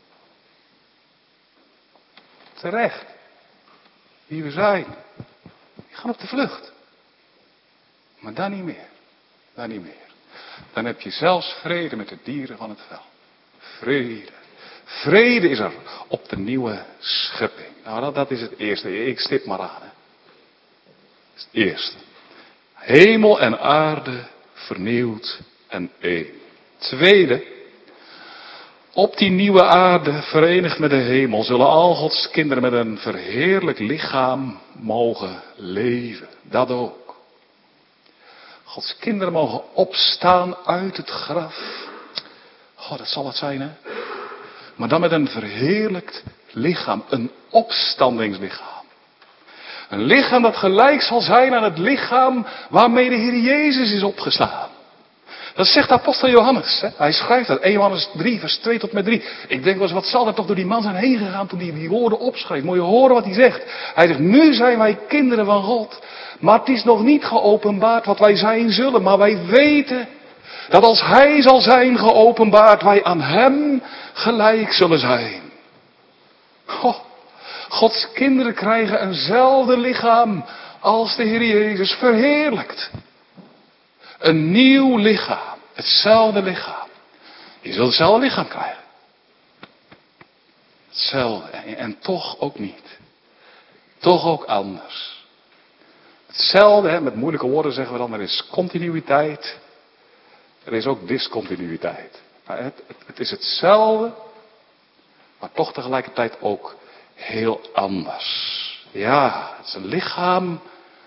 Terecht. Wie we zijn. Die gaan op de vlucht. Maar dan niet meer. Dan niet meer. Dan heb je zelfs vrede met de dieren van het veld. Vrede. Vrede is er op de nieuwe schepping. Nou, dat, dat is het eerste. Ik stip maar aan. Hè. Dat is het eerste. Hemel en aarde vernieuwd en één. Tweede. Op die nieuwe aarde, verenigd met de hemel, zullen al Gods kinderen met een verheerlijk lichaam mogen leven. Dat ook. Gods kinderen mogen opstaan uit het graf. God, dat zal het zijn, hè? Maar dan met een verheerlijkt lichaam. Een opstandingslichaam. Een lichaam dat gelijk zal zijn aan het lichaam waarmee de Heer Jezus is opgestaan. Dat zegt de apostel Johannes. Hè? Hij schrijft dat. eerste Johannes drie, vers twee tot met drie. Ik denk wel eens, wat zal er toch door die man zijn heen gegaan toen hij die woorden opschreef. Moet je horen wat hij zegt. Hij zegt, nu zijn wij kinderen van God. Maar het is nog niet geopenbaard wat wij zijn zullen. Maar wij weten dat als Hij zal zijn geopenbaard, wij aan Hem gelijk zullen zijn. Oh, Gods kinderen krijgen eenzelfde lichaam als de Heer Jezus, verheerlijkt. Een nieuw lichaam. Hetzelfde lichaam. Je zult hetzelfde lichaam krijgen. Hetzelfde. En, en toch ook niet. Toch ook anders. Hetzelfde, hè, met moeilijke woorden zeggen we dan, er is continuïteit. Er is ook discontinuïteit. Maar het, het, het is hetzelfde, maar toch tegelijkertijd ook heel anders. Ja, het is een lichaam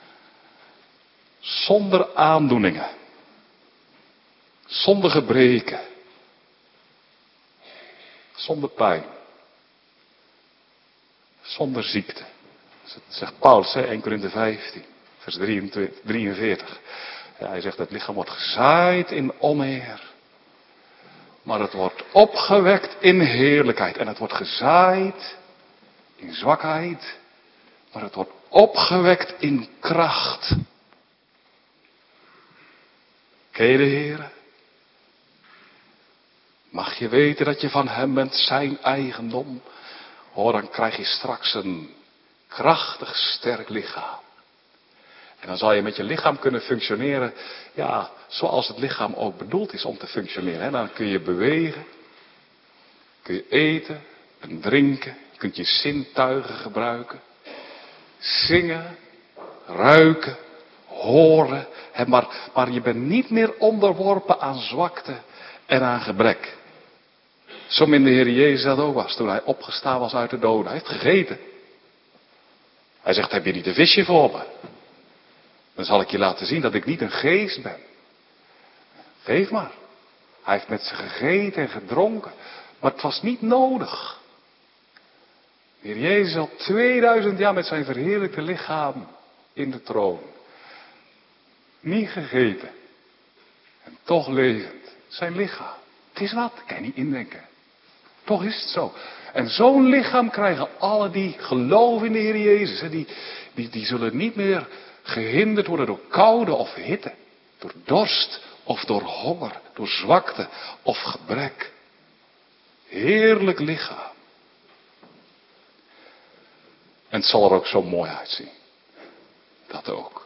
zonder aandoeningen. Zonder gebreken. Zonder pijn. Zonder ziekte. Dat zegt Paulus, hè, eerste Korinthe vijftien, vers drieënveertig. Ja, hij zegt, het lichaam wordt gezaaid in oneer. Maar het wordt opgewekt in heerlijkheid. En het wordt gezaaid in zwakheid. Maar het wordt opgewekt in kracht. Ken je de Heer? Mag je weten dat je van Hem bent, zijn eigendom? Hoor, dan krijg je straks een krachtig, sterk lichaam. En dan zal je met je lichaam kunnen functioneren, ja, zoals het lichaam ook bedoeld is om te functioneren. En dan kun je bewegen, kun je eten en drinken, je kunt je zintuigen gebruiken, zingen, ruiken, horen. Maar, maar je bent niet meer onderworpen aan zwakte en aan gebrek. Zo min de Heer Jezus dat ook was toen Hij opgestaan was uit de doden. Hij heeft gegeten. Hij zegt, heb je niet een visje voor me? Dan zal ik je laten zien dat ik niet een geest ben. Geef maar. Hij heeft met ze gegeten en gedronken. Maar het was niet nodig. De Heer Jezus al tweeduizend jaar met zijn verheerlijkte lichaam in de troon. Niet gegeten. En toch levend. Zijn lichaam. Het is wat, kan je niet indenken. Toch is het zo. En zo'n lichaam krijgen alle die geloven in de Heer Jezus. Hè, die, die, die zullen niet meer gehinderd worden door koude of hitte. Door dorst of door honger. Door zwakte of gebrek. Heerlijk lichaam. En het zal er ook zo mooi uitzien. Dat ook.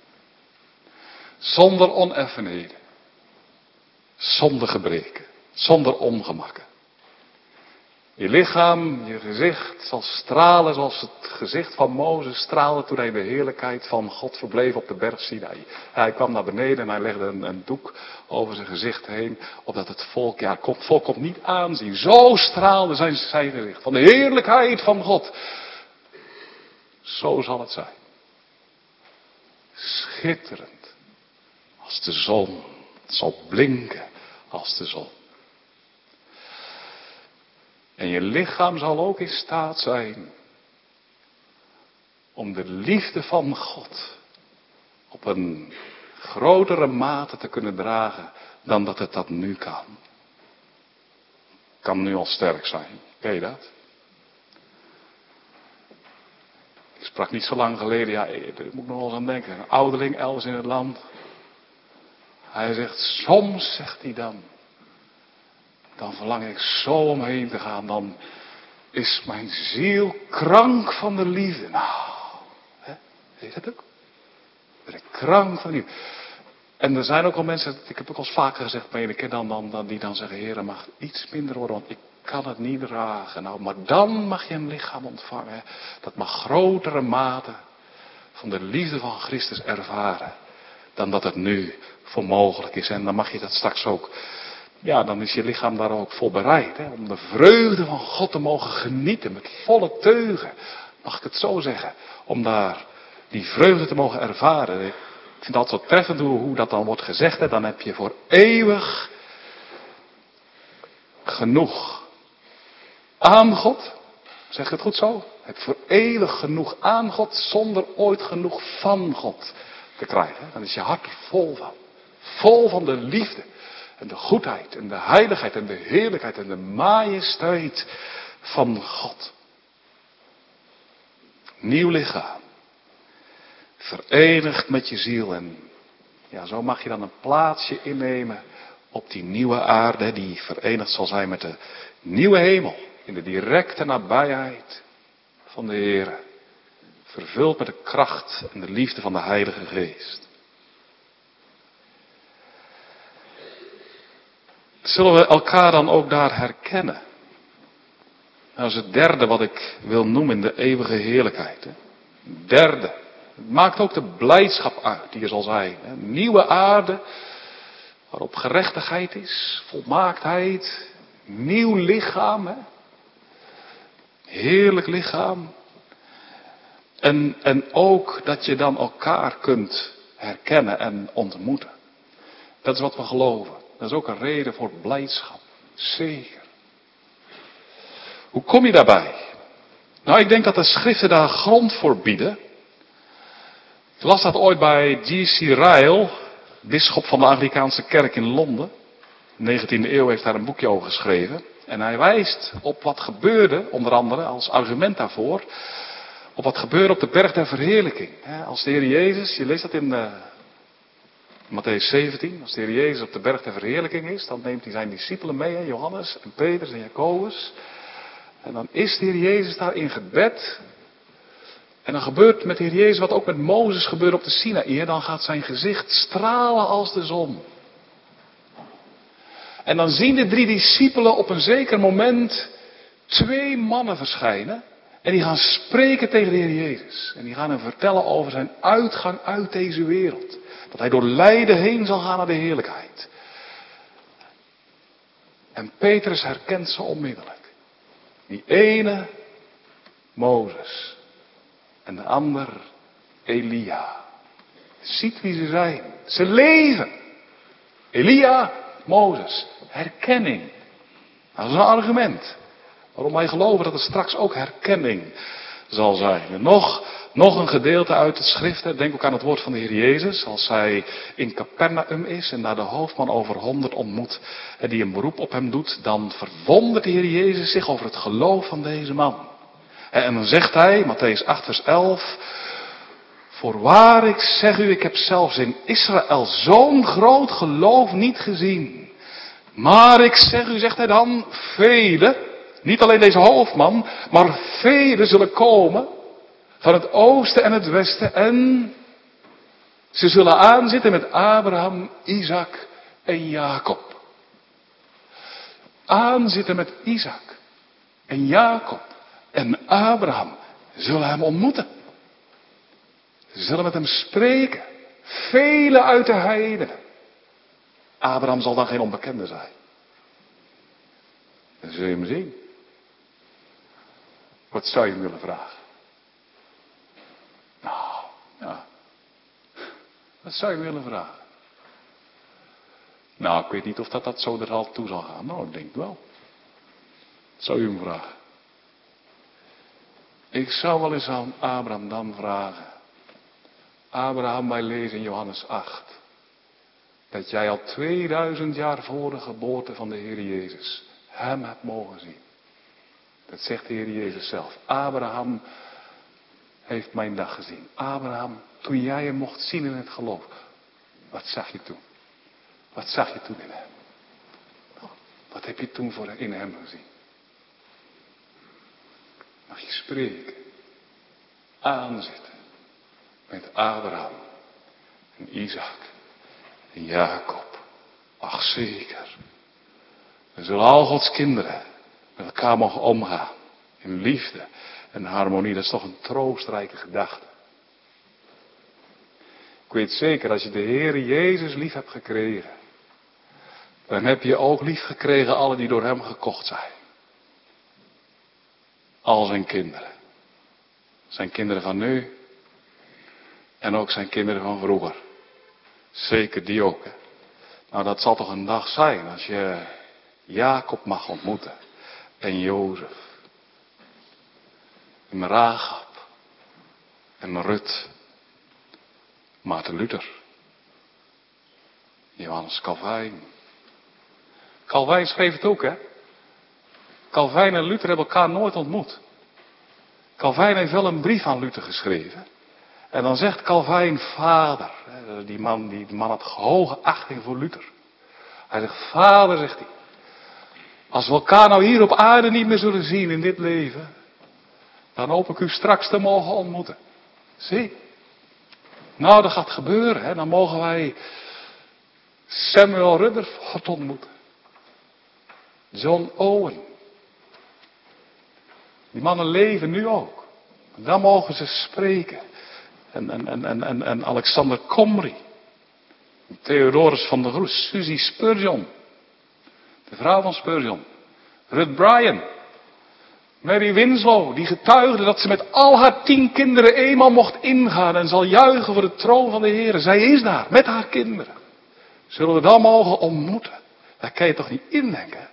Zonder oneffenheden. Zonder gebreken. Zonder ongemakken. Je lichaam, je gezicht zal stralen zoals het gezicht van Mozes straalde toen hij in de heerlijkheid van God verbleef op de berg Sinaï. Hij kwam naar beneden en hij legde een, een doek over zijn gezicht heen, opdat het volk, ja, het volk kon niet aanzien. Zo straalde zijn, zijn gezicht van de heerlijkheid van God. Zo zal het zijn. Schitterend als de zon. Het zal blinken als de zon. En je lichaam zal ook in staat zijn om de liefde van God op een grotere mate te kunnen dragen dan dat het dat nu kan. Kan nu al sterk zijn, ken je dat? Ik sprak niet zo lang geleden, ja, daar moet ik nog wel eens aan denken, een ouderling elders in het land. Hij zegt, soms, zegt hij dan, dan verlang ik zo omheen te gaan, dan is mijn ziel krank van de liefde. Nou, hè? Weet je dat ook? Ben ik krank van de liefde. En er zijn ook al mensen, ik heb ook al eens vaker gezegd, maar een keer dan, dan, dan, die dan zeggen, Heer, mag iets minder worden, want ik kan het niet dragen. Nou, maar dan mag je een lichaam ontvangen, dat mag grotere mate van de liefde van Christus ervaren, dan dat het nu voor mogelijk is. En dan mag je dat straks ook. Ja, dan is je lichaam daar ook voor bereid. Hè, om de vreugde van God te mogen genieten. Met volle teugen. Mag ik het zo zeggen. Om daar die vreugde te mogen ervaren. Ik vind het altijd zo treffend hoe, hoe dat dan wordt gezegd. Hè. Dan heb je voor eeuwig genoeg aan God. Zeg ik het goed zo? Heb voor eeuwig genoeg aan God. Zonder ooit genoeg van God te krijgen. Hè. Dan is je hart er vol van. Vol van de liefde. En de goedheid en de heiligheid en de heerlijkheid en de majesteit van God. Nieuw lichaam. Verenigd met je ziel. En ja, zo mag je dan een plaatsje innemen op die nieuwe aarde die verenigd zal zijn met de nieuwe hemel. In de directe nabijheid van de Heer. Vervuld met de kracht en de liefde van de Heilige Geest. Zullen we elkaar dan ook daar herkennen? Dat is het derde wat ik wil noemen, de eeuwige heerlijkheid. Hè? Derde. Het maakt ook de blijdschap uit die er zal zijn. Hè? Nieuwe aarde, waarop gerechtigheid is, volmaaktheid, nieuw lichaam. Hè? Heerlijk lichaam. En, en ook dat je dan elkaar kunt herkennen en ontmoeten. Dat is wat we geloven. Dat is ook een reden voor blijdschap. Zeker. Hoe kom je daarbij? Nou, ik denk dat de schriften daar grond voor bieden. Ik las dat ooit bij G C Ryle, bisschop van de Anglikaanse kerk in Londen. In de negentiende eeuw heeft daar een boekje over geschreven. En hij wijst op wat gebeurde, onder andere als argument daarvoor, op wat gebeurde op de berg der verheerlijking. Als de Heer Jezus, je leest dat in de Mattheüs zeventien, als de Heer Jezus op de berg der verheerlijking is, dan neemt hij zijn discipelen mee, hè, Johannes en Petrus en Jacobus. En dan is de Heer Jezus daar in gebed. En dan gebeurt met de Heer Jezus wat ook met Mozes gebeurde op de Sinaï. Dan gaat zijn gezicht stralen als de zon. En dan zien de drie discipelen op een zeker moment twee mannen verschijnen. En die gaan spreken tegen de Heer Jezus. En die gaan hem vertellen over zijn uitgang uit deze wereld. Dat hij door lijden heen zal gaan naar de heerlijkheid. En Petrus herkent ze onmiddellijk. Die ene, Mozes. En de ander, Elia. Ziet wie ze zijn. Ze leven. Elia, Mozes. Herkenning. Dat is een argument. Waarom wij geloven dat er straks ook herkenning zal zijn. En nog, nog een gedeelte uit de schriften, denk ook aan het woord van de Heer Jezus, als hij in Capernaum is en daar de hoofdman over honderd ontmoet en die een beroep op hem doet, dan verwondert de Heer Jezus zich over het geloof van deze man. En dan zegt hij, Matthäus acht vers elf, voorwaar ik zeg u, ik heb zelfs in Israël zo'n groot geloof niet gezien. Maar ik zeg u, zegt hij dan, velen, niet alleen deze hoofdman, maar velen zullen komen van het oosten en het westen en ze zullen aanzitten met Abraham, Isaac en Jacob. Aanzitten met Isaac en Jacob en Abraham zullen hem ontmoeten. Ze zullen met hem spreken. Velen uit de heidenen. Abraham zal dan geen onbekende zijn. Dan zul je hem zien. Wat zou je hem willen vragen? Nou, ja. Wat zou je hem willen vragen? Nou, ik weet niet of dat, dat zo er al toe zal gaan. Nou, ik denk wel. Wat zou je hem vragen? Ik zou wel eens aan Abraham dan vragen. Abraham, wij lezen in Johannes acht. Dat jij al tweeduizend jaar voor de geboorte van de Heer Jezus hem hebt mogen zien. Dat zegt de Heer Jezus zelf. Abraham heeft mijn dag gezien. Abraham, toen jij hem mocht zien in het geloof. Wat zag je toen? Wat zag je toen in hem? Wat heb je toen voor in hem gezien? Mag je spreken. Aanzitten. Met Abraham. En Isaac. En Jacob. Ach zeker. We zullen al Gods kinderen met elkaar mogen omgaan. In liefde en harmonie. Dat is toch een troostrijke gedachte. Ik weet zeker, als je de Heer Jezus lief hebt gekregen. Dan heb je ook lief gekregen alle die door hem gekocht zijn. Al zijn kinderen. Zijn kinderen van nu. En ook zijn kinderen van vroeger. Zeker die ook. Hè. Nou, dat zal toch een dag zijn als je Jacob mag ontmoeten. En Jozef. En Rahab. En Rut. Maarten Luther. Johannes Calvijn. Calvijn schreef het ook, hè. Calvijn en Luther hebben elkaar nooit ontmoet. Calvijn heeft wel een brief aan Luther geschreven. En dan zegt Calvijn, vader. Die man, die man had hoge achting voor Luther. Hij zegt, vader, zegt hij. Als we elkaar nou hier op aarde niet meer zullen zien in dit leven. Dan hoop ik u straks te mogen ontmoeten. Zie. Nou, dat gaat gebeuren. Hè. Dan mogen wij Samuel Rutherford ontmoeten. John Owen. Die mannen leven nu ook. Dan mogen ze spreken. En, en, en, en, en Alexander Comrie. Theodorus van der Goes. Susie Spurgeon. De vrouw van Spurgeon. Ruth Bryan. Mary Winslow. Die getuigde dat ze met al haar tien kinderen eenmaal mocht ingaan. En zal juichen voor de troon van de Heer. Zij is daar. Met haar kinderen. Zullen we dan mogen ontmoeten. Daar kan je toch niet indenken.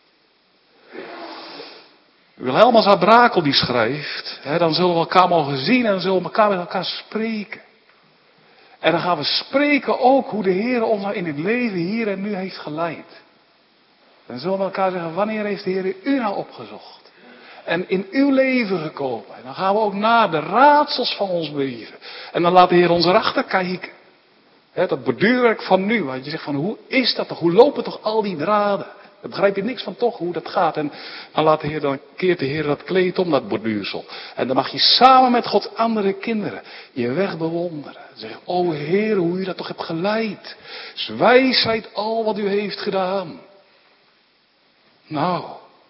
Wilhelmus à Brakel die schrijft, hè, dan zullen we elkaar mogen zien en zullen we elkaar met elkaar spreken. En dan gaan we spreken ook hoe de Heer ons nou in het leven hier en nu heeft geleid. Dan zullen we elkaar zeggen, wanneer heeft de Heer u nou opgezocht? En in uw leven gekomen. En dan gaan we ook naar de raadsels van ons leven. En dan laat de Heer ons erachter kijken. Hè, dat borduurwerk van nu, want je zegt van hoe is dat toch, hoe lopen toch al die draden? Daar begrijp je niks van toch, hoe dat gaat. En dan laat de Heer, dan keert de Heer dat kleed om, dat borduursel. En dan mag je samen met Gods andere kinderen je weg bewonderen. Zeg, o Heer, hoe u dat toch hebt geleid. Is wijsheid al wat u heeft gedaan. Nou.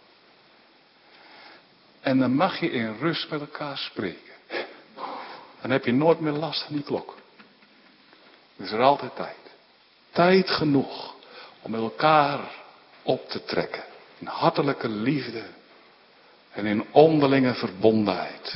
En dan mag je in rust met elkaar spreken. Dan heb je nooit meer last van die klok. Er is er altijd tijd. Tijd genoeg om met elkaar op te trekken. In hartelijke liefde. En in onderlinge verbondenheid.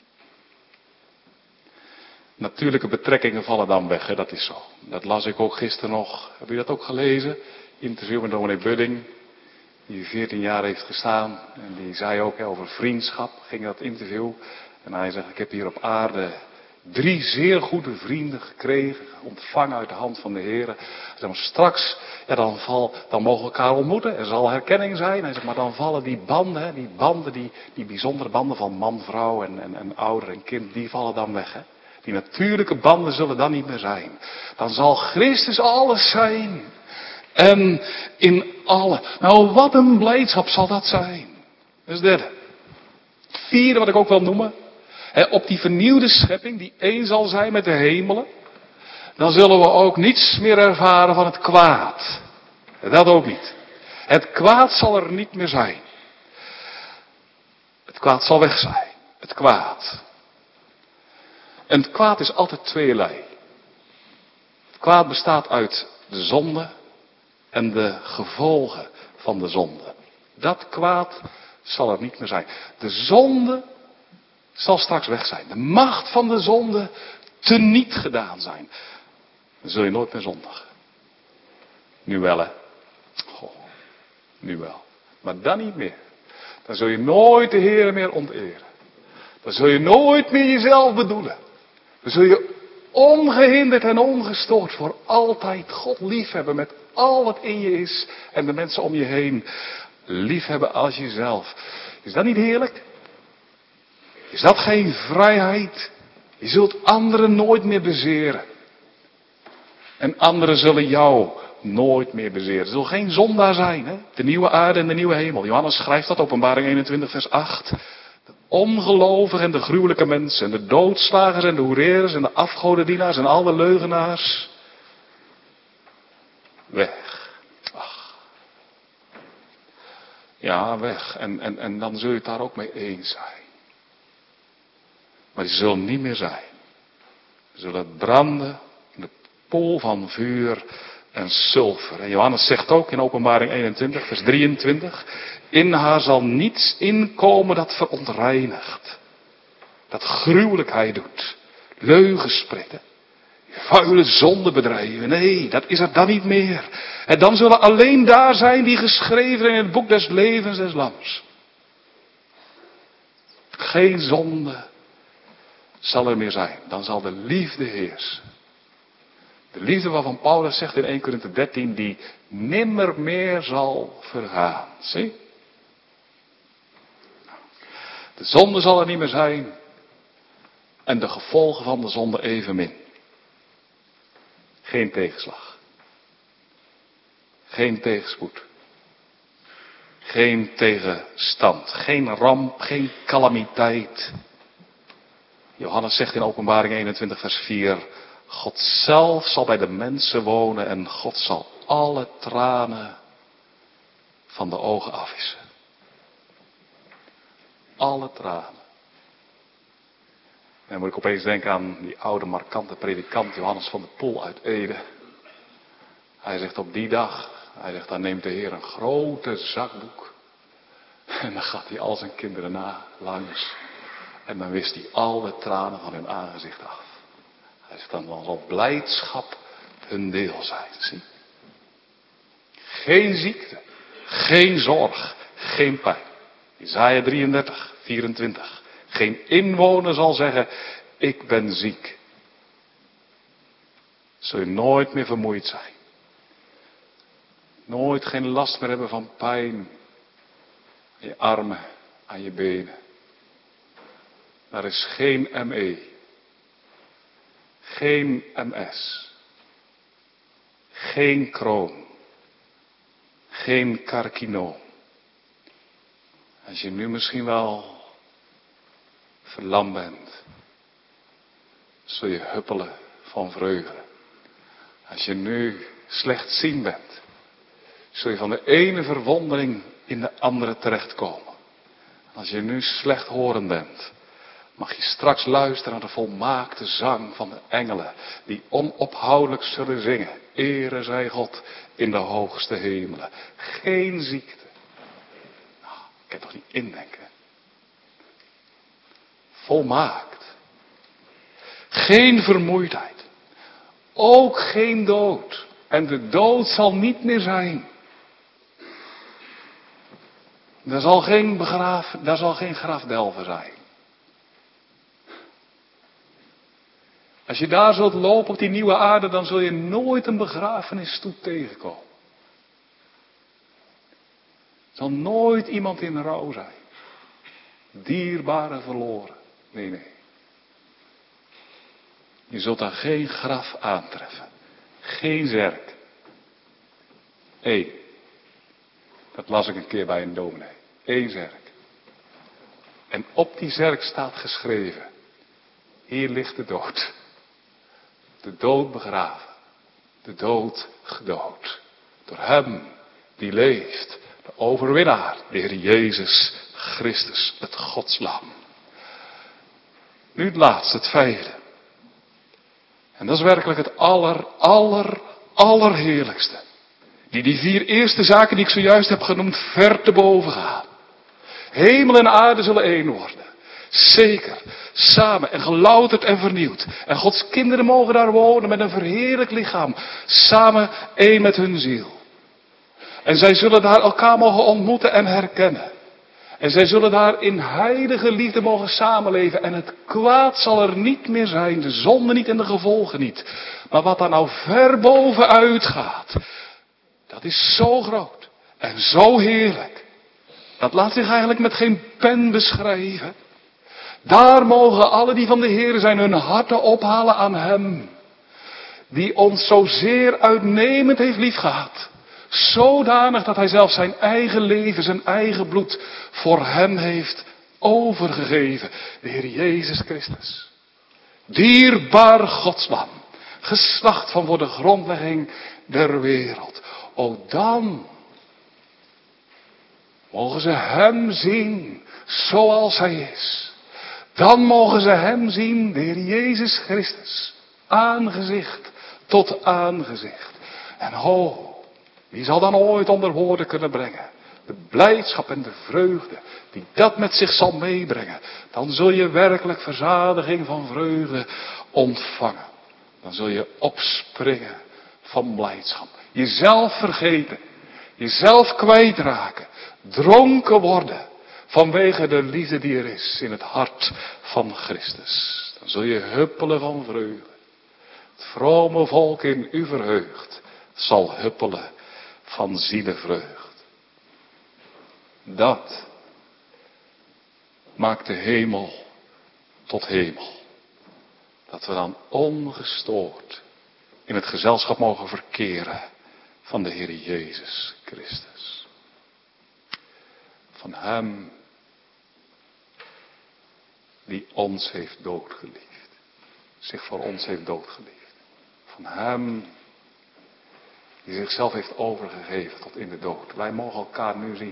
Natuurlijke betrekkingen vallen dan weg, hè? Dat is zo. Dat las ik ook gisteren nog. Heb u dat ook gelezen? Interview met dominee Budding. Die veertien jaar heeft gestaan. En die zei ook hè, over vriendschap. Ging dat interview. En hij zegt, ik heb hier op aarde drie zeer goede vrienden gekregen, ontvangen uit de hand van de Heer. Hij zegt, maar straks, ja, dan, val, dan mogen we elkaar ontmoeten. Er zal herkenning zijn. Hij zegt, maar dan vallen die banden, hè, die banden, die, die bijzondere banden van man, vrouw en, en, en ouder en kind, die vallen dan weg. Hè. Die natuurlijke banden zullen dan niet meer zijn. Dan zal Christus alles zijn. En in alle. Nou, wat een blijdschap zal dat zijn. Dat is het derde. Het vierde wat ik ook wil noemen. He, op die vernieuwde schepping die één zal zijn met de hemelen. Dan zullen we ook niets meer ervaren van het kwaad. Dat ook niet. Het kwaad zal er niet meer zijn. Het kwaad zal weg zijn. Het kwaad. En het kwaad is altijd tweelei. Het kwaad bestaat uit de zonde en de gevolgen van de zonde. Dat kwaad zal er niet meer zijn. De zonde zal straks weg zijn. De macht van de zonde teniet gedaan zijn. Dan zul je nooit meer zondigen. Nu wel, hè. Goh, nu wel. Maar dan niet meer. Dan zul je nooit de Heer meer onteren. Dan zul je nooit meer jezelf bedoelen. Dan zul je ongehinderd en ongestoord voor altijd God liefhebben met al wat in je is. En de mensen om je heen liefhebben als jezelf. Is dat niet heerlijk? Is dat geen vrijheid? Je zult anderen nooit meer bezeren. En anderen zullen jou nooit meer bezeren. Er zal geen zondaar zijn. Hè? De nieuwe aarde en de nieuwe hemel. Johannes schrijft dat, Openbaring eenentwintig vers acht. De ongelovigen en de gruwelijke mensen. En de doodslagers en de hoereerders en de afgodendienaars en al de leugenaars. Weg. Ach. Ja, weg. En, en, en dan zul je het daar ook mee eens zijn. Maar die zullen niet meer zijn. Ze zullen branden in de pool van vuur en sulfer. En Johannes zegt ook in Openbaring eenentwintig, vers drieëntwintig. In haar zal niets inkomen dat verontreinigt. Dat gruwelijkheid doet. Leugen spreken. Vuile zondebedrijven. Nee, dat is er dan niet meer. En dan zullen alleen daar zijn die geschreven in het boek des levens des lams. Geen zonde zal er meer zijn. Dan zal de liefde heersen. De liefde waarvan Paulus zegt in eerste Korinthe dertien, die nimmer meer zal vergaan. Zie? De zonde zal er niet meer zijn. En de gevolgen van de zonde evenmin. Geen tegenslag. Geen tegenspoed. Geen tegenstand. Geen ramp, geen calamiteit. Johannes zegt in Openbaring eenentwintig vers vier. God zelf zal bij de mensen wonen en God zal alle tranen van de ogen afwissen. Alle tranen. En dan moet ik opeens denken aan die oude markante predikant Johannes van de Poel uit Ede. Hij zegt op die dag, hij zegt dan neemt de Heer een grote zakboek. En dan gaat hij al zijn kinderen na langs. En dan wist hij al de tranen van hun aangezicht af. Hij zegt dan, dan zal blijdschap hun deel zijn. Zie? Geen ziekte, geen zorg, geen pijn. Isaia drieëndertig, vierentwintig. Geen inwoner zal zeggen, ik ben ziek. Zul je nooit meer vermoeid zijn. Nooit geen last meer hebben van pijn. Aan je armen, aan je benen. Daar is geen M E. Geen M S. Geen kroon. Geen carcinoom. Als je nu misschien wel verlamd bent, zul je huppelen van vreugde. Als je nu slechtziend bent, zul je van de ene verwondering in de andere terechtkomen. Als je nu slechthorend bent, mag je straks luisteren naar de volmaakte zang van de engelen, die onophoudelijk zullen zingen. Ere zij God in de hoogste hemelen. Geen ziekte. Nou, ik kan toch niet indenken. Volmaakt. Geen vermoeidheid. Ook geen dood. En de dood zal niet meer zijn. Daar zal geen begraaf, daar zal geen grafdelven zijn. Als je daar zult lopen op die nieuwe aarde, dan zul je nooit een begrafenisstoet tegenkomen. Er zal nooit iemand in rouw zijn. Dierbare verloren. Nee, nee. Je zult daar geen graf aantreffen. Geen zerk. Eén. Dat las ik een keer bij een dominee. Eén zerk. En op die zerk staat geschreven. Hier ligt de dood. De dood begraven. De dood gedood. Door hem die leeft. De overwinnaar. De Heer Jezus Christus. Het Godslam. Nu het laatste, het vijfde. En dat is werkelijk het aller, aller, allerheerlijkste. Die die vier eerste zaken die ik zojuist heb genoemd ver te boven gaan. Hemel en aarde zullen één worden. Zeker, samen en gelouterd en vernieuwd. En Gods kinderen mogen daar wonen met een verheerlijk lichaam. Samen één met hun ziel. En zij zullen daar elkaar mogen ontmoeten en herkennen. En zij zullen daar in heilige liefde mogen samenleven. En het kwaad zal er niet meer zijn. De zonde niet en de gevolgen niet. Maar wat daar nou ver bovenuit gaat. Dat is zo groot. En zo heerlijk. Dat laat zich eigenlijk met geen pen beschrijven. Daar mogen alle die van de Heer zijn hun harten ophalen aan Hem. Die ons zozeer uitnemend heeft liefgehad. Zodanig dat hij zelf zijn eigen leven, zijn eigen bloed voor hem heeft overgegeven. De Heer Jezus Christus. Dierbaar Godsman. Geslacht van voor de grondlegging der wereld. Ook dan mogen ze hem zien zoals hij is. Dan mogen ze hem zien, de Heer Jezus Christus. Aangezicht tot aangezicht. En ho. Wie zal dan ooit onder woorden kunnen brengen? De blijdschap en de vreugde die dat met zich zal meebrengen. Dan zul je werkelijk verzadiging van vreugde ontvangen. Dan zul je opspringen van blijdschap. Jezelf vergeten. Jezelf kwijtraken. Dronken worden. Vanwege de liefde die er is in het hart van Christus. Dan zul je huppelen van vreugde. Het vrome volk in u verheugd zal huppelen van zielevreugd. Dat maakt de hemel tot hemel. Dat we dan ongestoord in het gezelschap mogen verkeren van de Heer Jezus Christus. Van Hem die ons heeft doodgeliefd. Zich voor ons heeft doodgeliefd. Van Hem die zichzelf heeft overgegeven tot in de dood. Wij mogen elkaar nu zien.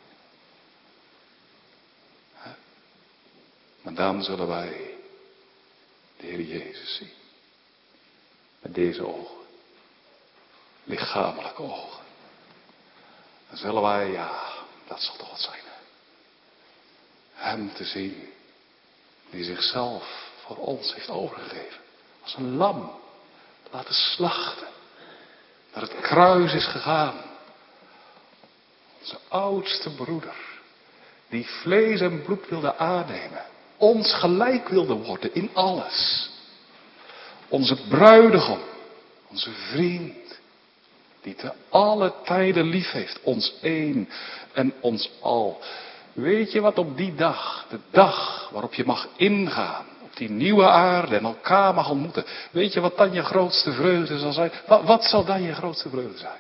Maar dan zullen wij de Heer Jezus zien. Met deze ogen. Lichamelijke ogen. Dan zullen wij, ja, dat zal toch wat zijn. Hem te zien. Die zichzelf voor ons heeft overgegeven. Als een lam. Laten slachten. Naar het kruis is gegaan. Onze oudste broeder. Die vlees en bloed wilde aannemen. Ons gelijk wilde worden in alles. Onze bruidegom. Onze vriend. Die te alle tijden lief heeft. Ons één en ons al. Weet je wat op die dag, de dag waarop je mag ingaan. Op die nieuwe aarde en elkaar mag ontmoeten. Weet je wat dan je grootste vreugde zal zijn? Wat, wat zal dan je grootste vreugde zijn?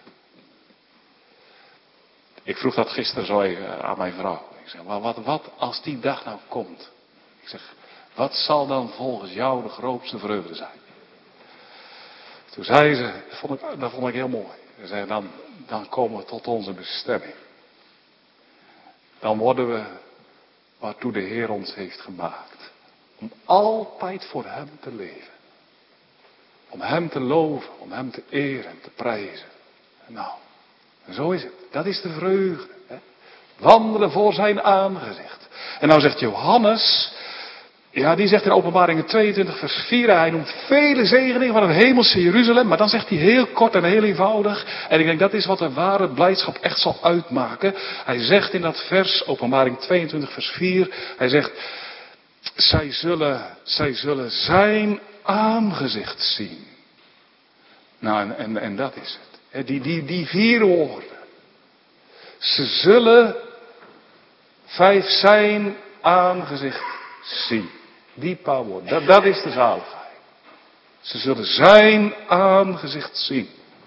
Ik vroeg dat gisteren zo even aan mijn vrouw. Ik zeg, maar wat, wat als die dag nou komt? Ik zeg, wat zal dan volgens jou de grootste vreugde zijn? Toen zei ze, dat vond ik, dat vond ik heel mooi. Ze zei, dan, dan komen we tot onze bestemming. Dan worden we waartoe de Heer ons heeft gemaakt. Om altijd voor Hem te leven. Om Hem te loven, om Hem te eren en te prijzen. Nou, zo is het. Dat is de vreugde. Hè? Wandelen voor zijn aangezicht. En nou zegt Johannes, ja, die zegt in Openbaringen tweeëntwintig vers vier, hij noemt vele zegeningen van het hemelse Jeruzalem, maar dan zegt hij heel kort en heel eenvoudig, en ik denk dat is wat de ware blijdschap echt zal uitmaken. Hij zegt in dat vers, Openbaring tweeëntwintig vers vier, hij zegt, zij zullen, zij zullen zijn aangezicht zien. Nou, en, en, en dat is het. Die, die, die vier woorden. Ze zullen vijf zijn aangezicht zien. Die paar woorden. Dat, dat is de zaligheid. Ze zullen zijn aangezicht zien.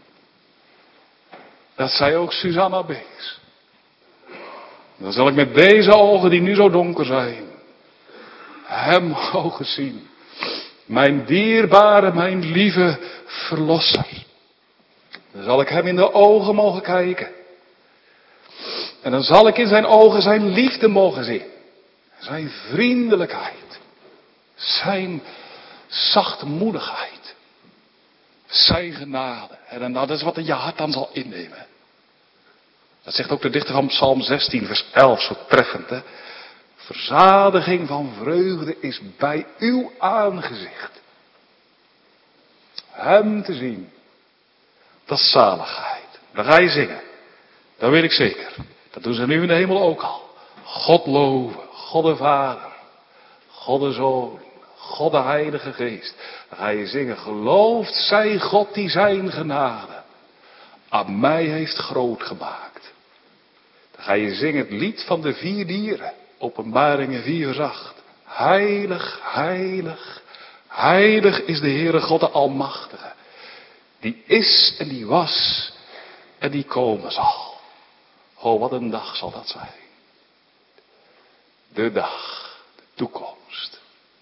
Dat zei ook Susanna Beeks. Dan zal ik met deze ogen die nu zo donker zijn, hem mogen zien. Mijn dierbare, mijn lieve verlosser. Dan zal ik hem in de ogen mogen kijken. En dan zal ik in zijn ogen zijn liefde mogen zien. Zijn vriendelijkheid. Zijn zachtmoedigheid. Zijn genade. En dat is wat in je hart dan zal innemen. Dat zegt ook de dichter van Psalm zestien, vers elf, zo treffend. Hè? Verzadiging van vreugde is bij uw aangezicht. Hem te zien. Dat is zaligheid. Dan ga je zingen. Dat weet ik zeker. Dat doen ze nu in de hemel ook al. God loven. God de Vader. God de Zoon. God de Heilige Geest. Dan ga je zingen. Gelooft zij God die zijn genade aan mij heeft groot gemaakt. Dan ga je zingen het lied van de vier dieren. Openbaringen vier vers acht. Heilig, heilig, heilig is de Heere God de Almachtige. Die is en die was en die komen zal. Oh, wat een dag zal dat zijn. De dag, de toekomst.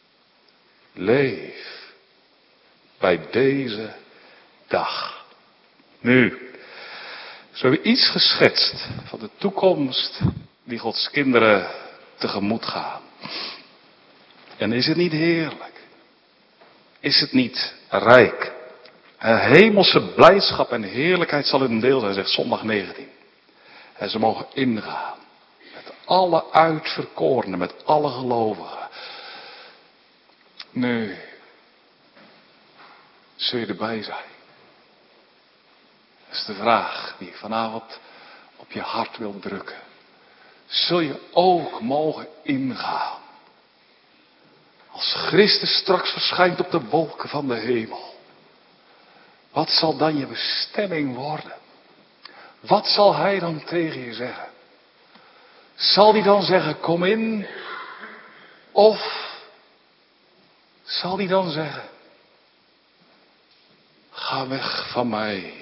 Leef bij deze dag. Nu, zo hebben we iets geschetst van de toekomst die Gods kinderen tegemoet gaan. En is het niet heerlijk? Is het niet rijk? Een hemelse blijdschap en heerlijkheid zal hun deel zijn, zegt zondag negentien. En ze mogen ingaan. Met alle uitverkorenen, met alle gelovigen. Nu, zul je erbij zijn? Dat is de vraag die ik vanavond op je hart wil drukken. Zul je ook mogen ingaan? Als Christus straks verschijnt op de wolken van de hemel. Wat zal dan je bestemming worden? Wat zal hij dan tegen je zeggen? Zal hij dan zeggen, kom in? Of zal hij dan zeggen, ga weg van mij.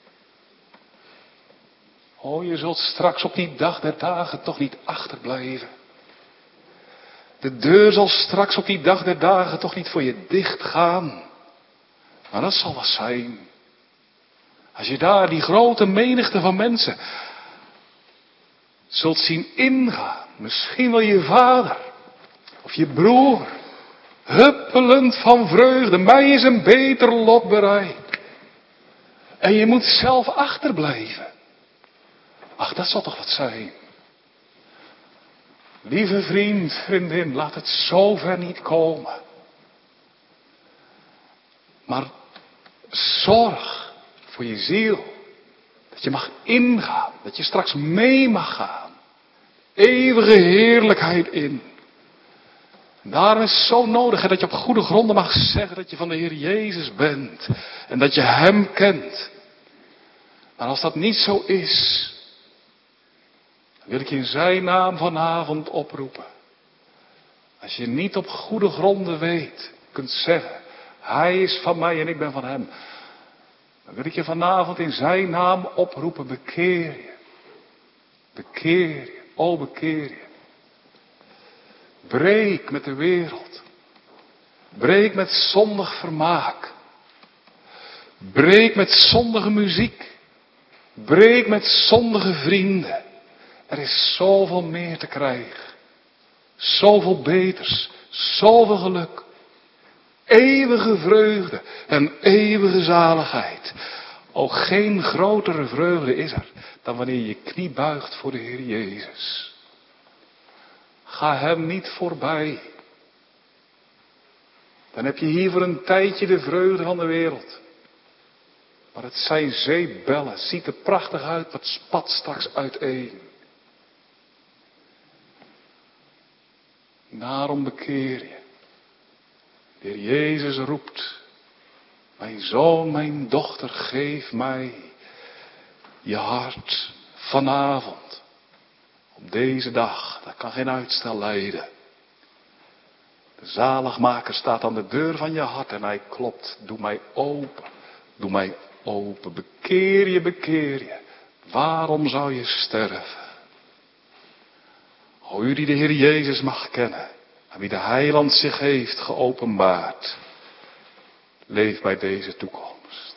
Oh, je zult straks op die dag der dagen toch niet achterblijven. De deur zal straks op die dag der dagen toch niet voor je dicht gaan. Maar dat zal wel zijn. Als je daar die grote menigte van mensen zult zien ingaan. Misschien wel je vader of je broer. Huppelend van vreugde. Mij is een beter lot bereid. En je moet zelf achterblijven. Ach, dat zal toch wat zijn. Lieve vriend, vriendin, laat het zover niet komen. Maar zorg voor je ziel. Dat je mag ingaan. Dat je straks mee mag gaan. Eeuwige heerlijkheid in. En daarom is het zo nodig hè, dat je op goede gronden mag zeggen dat je van de Heer Jezus bent. En dat je Hem kent. Maar als dat niet zo is, dan wil ik je in zijn naam vanavond oproepen. Als je niet op goede gronden weet, kunt zeggen, Hij is van mij en ik ben van Hem. Dan wil ik je vanavond in zijn naam oproepen, bekeer je. Bekeer je, o bekeer je. Breek met de wereld. Breek met zondig vermaak. Breek met zondige muziek. Breek met zondige vrienden. Er is zoveel meer te krijgen. Zoveel beters. Zoveel geluk. Eeuwige vreugde en eeuwige zaligheid. O, geen grotere vreugde is er dan wanneer je je knie buigt voor de Heer Jezus. Ga Hem niet voorbij. Dan heb je hier voor een tijdje de vreugde van de wereld. Maar het zijn zeepbellen. Ziet er prachtig uit, wat spat straks uiteen. Daarom bekeer je. De Heer Jezus roept. Mijn zoon, mijn dochter, geef mij je hart vanavond. Op deze dag, dat kan geen uitstel lijden. De zaligmaker staat aan de deur van je hart en hij klopt. Doe mij open, doe mij open. Bekeer je, bekeer je. Waarom zou je sterven? O, u die de Heer Jezus mag kennen, aan wie de Heiland zich heeft geopenbaard. Leef bij deze toekomst.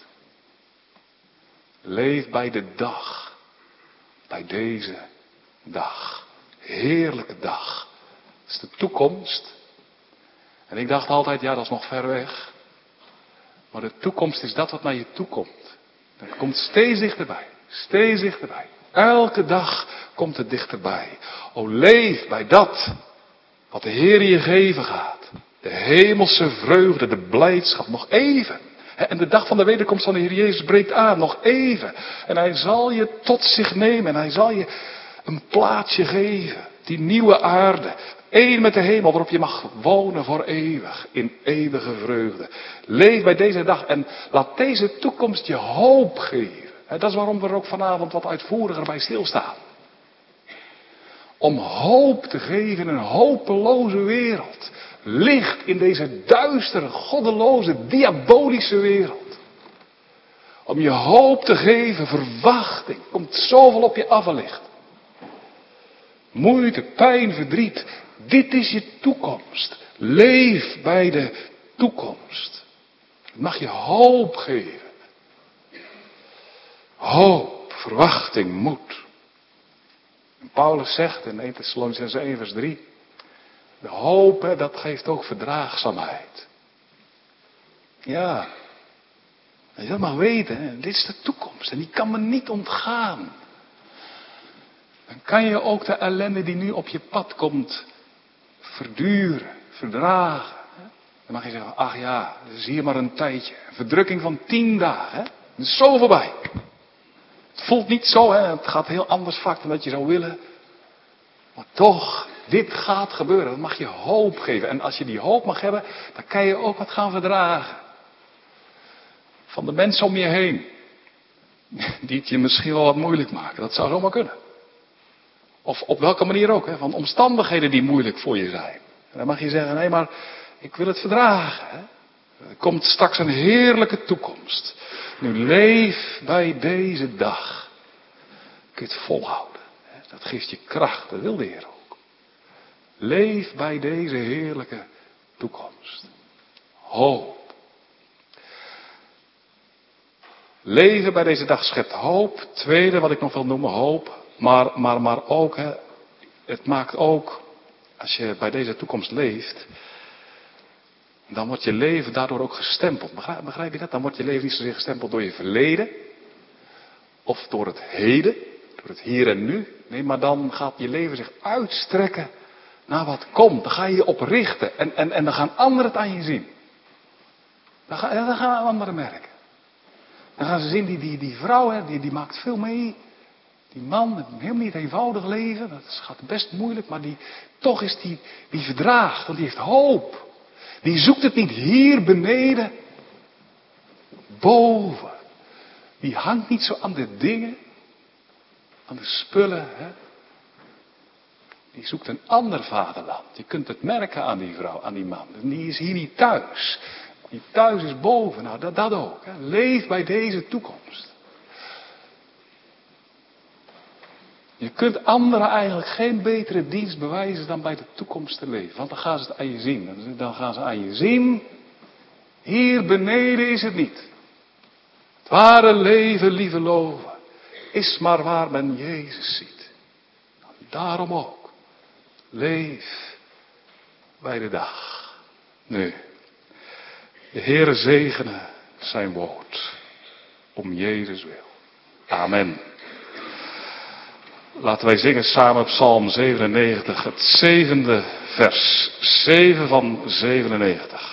Leef bij de dag. Bij deze dag. Heerlijke dag. Dat is de toekomst. En ik dacht altijd, ja, dat is nog ver weg. Maar de toekomst is dat wat naar je toe komt. Het komt steeds dichterbij. Steeds dichterbij. Elke dag komt het dichterbij. O, leef bij dat wat de Heer je geven gaat. De hemelse vreugde, de blijdschap, nog even. En de dag van de wederkomst van de Heer Jezus breekt aan, nog even. En hij zal je tot zich nemen en hij zal je een plaatsje geven. Die nieuwe aarde, één met de hemel waarop je mag wonen voor eeuwig, in eeuwige vreugde. Leef bij deze dag en laat deze toekomst je hoop geven. Dat is waarom we er ook vanavond wat uitvoeriger bij stilstaan. Om hoop te geven in een hopeloze wereld. Licht in deze duistere, goddeloze, diabolische wereld. Om je hoop te geven, verwachting. Komt zoveel op je af ligt. Moeite, pijn, verdriet. Dit is je toekomst. Leef bij de toekomst. Het mag je hoop geven. Hoop, verwachting, moed. En Paulus zegt in eerste Thessalonicenzen één vers drie. De hoop, hè, dat geeft ook verdraagzaamheid. Ja. En je dat mag weten, hè, dit is de toekomst en die kan me niet ontgaan. Dan kan je ook de ellende die nu op je pad komt verduren, verdragen. Dan mag je zeggen, ach ja, het is hier maar een tijdje. Een verdrukking van tien dagen, hè. Het is zo voorbij. Het voelt niet zo, hè. Het gaat heel anders vaak dan dat je zou willen. Maar toch, dit gaat gebeuren. Dat mag je hoop geven. En als je die hoop mag hebben, dan kan je ook wat gaan verdragen. Van de mensen om je heen. Die het je misschien wel wat moeilijk maken. Dat zou zomaar kunnen. Of op welke manier ook. Hè? Van omstandigheden die moeilijk voor je zijn. En dan mag je zeggen, nee maar ik wil het verdragen. Hè? Er komt straks een heerlijke toekomst. Nu leef bij deze dag. Kun je het volhouden. Hè? Dat geeft je kracht. Dat wil de Heer ook. Leef bij deze heerlijke toekomst. Hoop. Leven bij deze dag schept hoop. Tweede wat ik nog wil noemen, hoop. Maar, maar, maar ook, hè, het maakt ook, als je bij deze toekomst leeft, dan wordt je leven daardoor ook gestempeld. Begrijp, begrijp je dat? Dan wordt je leven niet zozeer gestempeld door je verleden, of door het heden, door het hier en nu. Nee, maar dan gaat je leven zich uitstrekken naar wat komt. Dan ga je je op richten en, en, en dan gaan anderen het aan je zien. Dan, ga, dan gaan anderen merken. Dan gaan ze zien, die, die, die vrouw, hè, die, die maakt veel mee. Die man, helemaal niet eenvoudig leven, dat gaat best moeilijk, maar die, toch is die, die verdraagt, want die heeft hoop. Die zoekt het niet hier beneden, boven. Die hangt niet zo aan de dingen, aan de spullen. Hè? Die zoekt een ander vaderland. Je kunt het merken aan die vrouw, aan die man. Die is hier niet thuis. Die thuis is boven, nou dat, dat ook. Hè? Leef bij deze toekomst. Je kunt anderen eigenlijk geen betere dienst bewijzen dan bij de toekomst te leven. Want dan gaan ze het aan je zien. Dan gaan ze aan je zien. Hier beneden is het niet. Het ware leven, lieve loven, is maar waar men Jezus ziet. Daarom ook. Leef bij de dag. Nu. De Heere zegene zijn woord. Om Jezus wil. Amen. Laten wij zingen samen Psalm zevenennegentig, het zevende vers. zeven van zevenennegentig.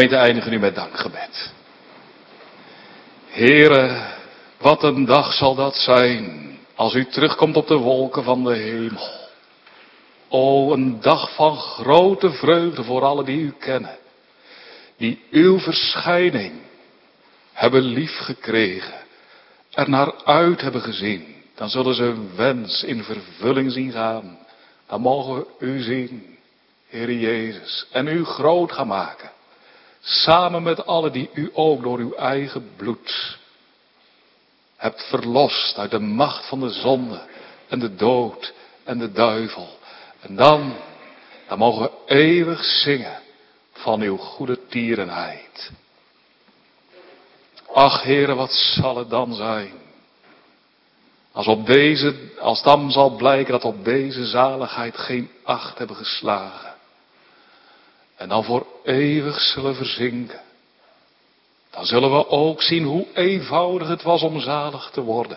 Gemeente, eindigen nu met dankgebed. Heere, wat een dag zal dat zijn als u terugkomt op de wolken van de hemel. O, een dag van grote vreugde voor allen die u kennen. Die uw verschijning hebben liefgekregen. Er naar uit hebben gezien. Dan zullen ze hun wens in vervulling zien gaan. Dan mogen we u zien, Heere Jezus. En u groot gaan maken. Samen met allen die u ook door uw eigen bloed hebt verlost uit de macht van de zonde en de dood en de duivel. En dan, dan mogen we eeuwig zingen van uw goede tierenheid. Ach, Heere, wat zal het dan zijn? Als op deze, als dan zal blijken dat op deze zaligheid geen acht hebben geslagen. En dan voor eeuwig zullen verzinken. Dan zullen we ook zien hoe eenvoudig het was om zalig te worden.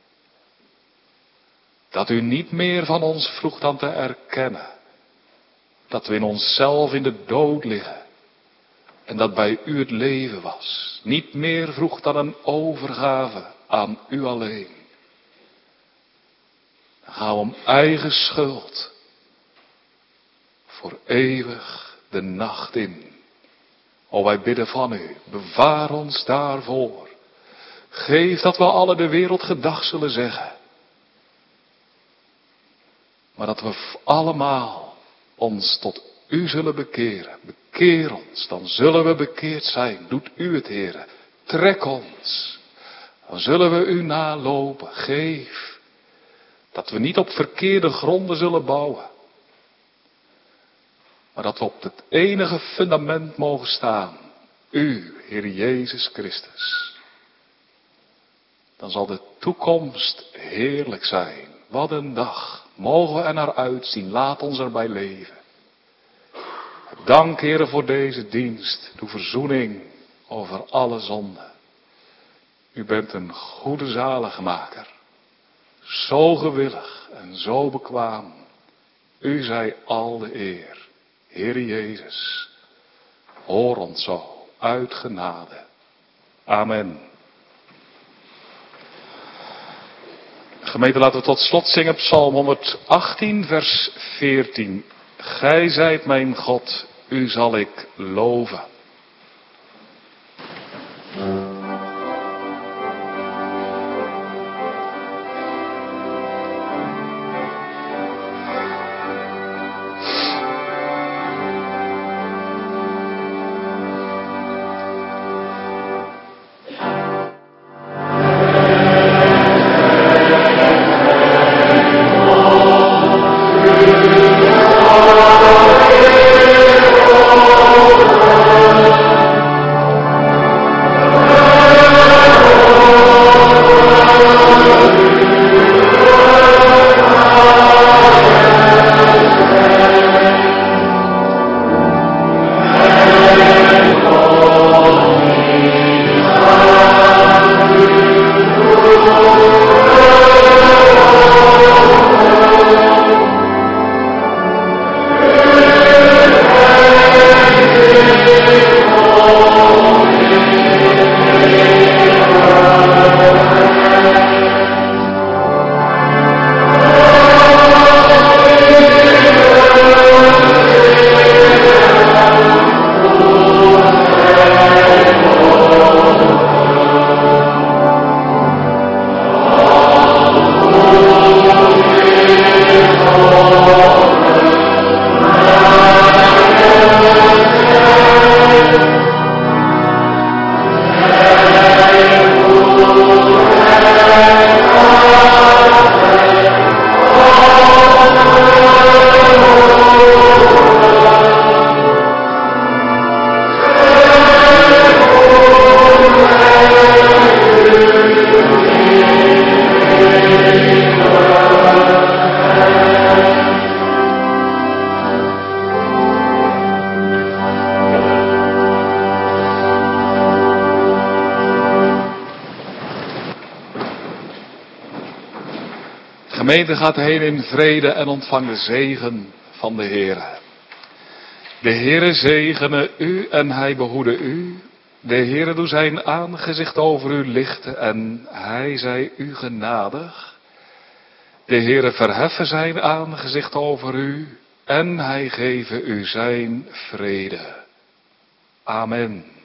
Dat u niet meer van ons vroeg dan te erkennen. Dat we in onszelf in de dood liggen. En dat bij u het leven was. Niet meer vroeg dan een overgave aan u alleen. Dan gaan we om eigen schuld voor eeuwig de nacht in. O, wij bidden van u, bewaar ons daarvoor. Geef dat we alle de wereld gedag zullen zeggen. Maar dat we allemaal ons tot u zullen bekeren. Bekeer ons, dan zullen we bekeerd zijn. Doet u het, Heere. Trek ons. Dan zullen we u nalopen. Geef dat we niet op verkeerde gronden zullen bouwen. Maar dat we op het enige fundament mogen staan. U, Heer Jezus Christus. Dan zal de toekomst heerlijk zijn. Wat een dag. Mogen we er naar uitzien. Laat ons erbij leven. Dank, Heere, voor deze dienst. De verzoening over alle zonden. U bent een goede zaligmaker. Zo gewillig en zo bekwaam. U zij al de eer. Heere Jezus, hoor ons zo uit genade. Amen. Gemeente, laten we tot slot zingen Psalm honderdachttien, vers veertien. Gij zijt mijn God, u zal ik loven. Gemeente, gaat heen in vrede en ontvang de zegen van de Heer. De Heere zegene u en hij behoede u. De Heere doe zijn aangezicht over u lichten en hij zij u genadig. De Heere verheffen zijn aangezicht over u en hij geven u zijn vrede. Amen.